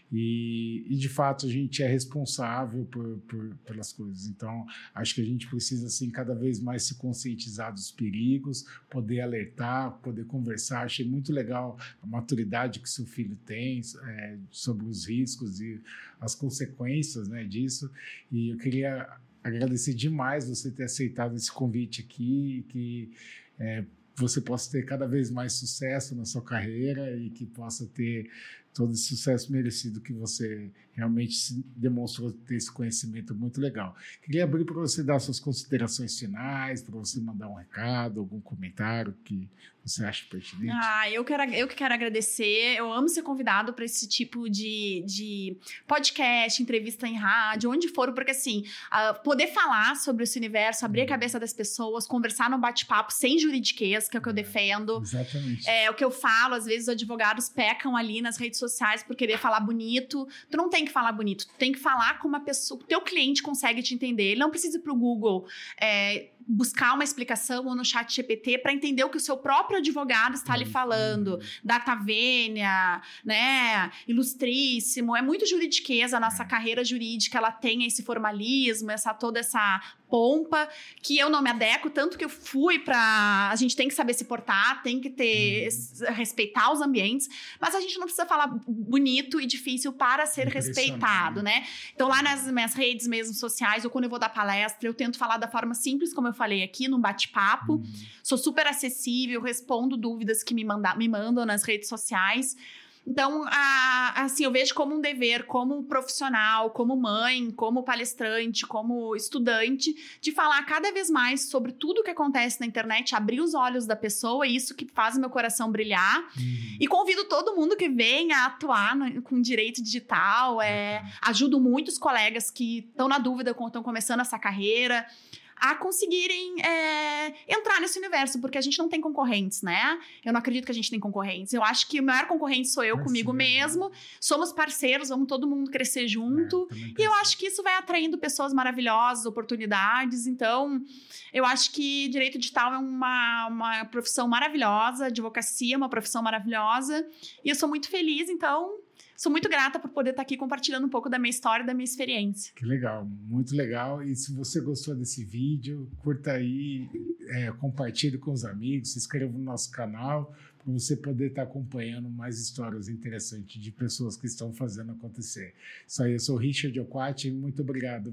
E, e, de fato, a gente é responsável por, por, pelas coisas. Então, acho que a gente precisa, assim, cada vez mais se conscientizar dos perigos, poder alertar, poder conversar. Achei muito legal a maturidade que seu filho tem é, sobre os riscos e as consequências, né, disso. E eu queria agradecer demais você ter aceitado esse convite aqui, que é, você possa ter cada vez mais sucesso na sua carreira e que possa ter todo esse sucesso merecido que você realmente demonstrou ter esse conhecimento muito legal. Queria abrir para você dar suas considerações finais, para você mandar um recado, algum comentário que você acha pertinente. Ah, eu, quero, eu que quero agradecer. Eu amo ser convidado para esse tipo de, de podcast, entrevista em rádio, onde for, porque assim, uh, poder falar sobre esse universo, abrir hum. a cabeça das pessoas, conversar num bate-papo sem juridiquês, que é o que eu defendo. Exatamente. É o que eu falo, às vezes os advogados pecam ali nas redes sociais por querer falar bonito. Tu não tem que falar bonito, tu tem que falar como a pessoa, o teu cliente consegue te entender. Ele não precisa ir pro Google é, buscar uma explicação ou no chat G P T para entender o que o seu próprio advogado está lhe falando. Data Vênia, né? Ilustríssimo. É muito juridiquês a nossa carreira jurídica, ela tem esse formalismo, essa toda essa pompa, que eu não me adequo, tanto que eu fui para... A gente tem que saber se portar, tem que ter... respeitar os ambientes, mas a gente não precisa falar bonito e difícil para ser respeitado, né? Então, lá nas minhas redes mesmo sociais, ou quando eu vou dar palestra, eu tento falar da forma simples, como eu falei aqui, num bate-papo. Uhum. Sou super acessível, respondo dúvidas que me, manda, me mandam nas redes sociais. Então, a, assim, eu vejo como um dever, como profissional, como mãe, como palestrante, como estudante, de falar cada vez mais sobre tudo que acontece na internet, abrir os olhos da pessoa, isso que faz o meu coração brilhar. Uhum. E convido todo mundo que venha a atuar no, com direito digital. É, uhum. Ajudo muitos colegas que estão na dúvida quando estão começando essa carreira a conseguirem é, entrar nesse universo, porque a gente não tem concorrentes, né? Eu não acredito que a gente tem concorrentes. Eu acho que o maior concorrente sou eu Parceiro, comigo mesmo. Né? Somos parceiros, vamos todo mundo crescer junto. É, e eu acho que isso vai atraindo pessoas maravilhosas, oportunidades. Então, eu acho que direito digital é uma, uma profissão maravilhosa, advocacia é uma profissão maravilhosa. E eu sou muito feliz, então... Sou muito grata por poder estar aqui compartilhando um pouco da minha história e da minha experiência. Que legal, muito legal. E se você gostou desse vídeo, curta aí, é, compartilhe com os amigos, se inscreva no nosso canal para você poder estar acompanhando mais histórias interessantes de pessoas que estão fazendo acontecer. Isso aí, eu sou o Richard Oquati, muito obrigado.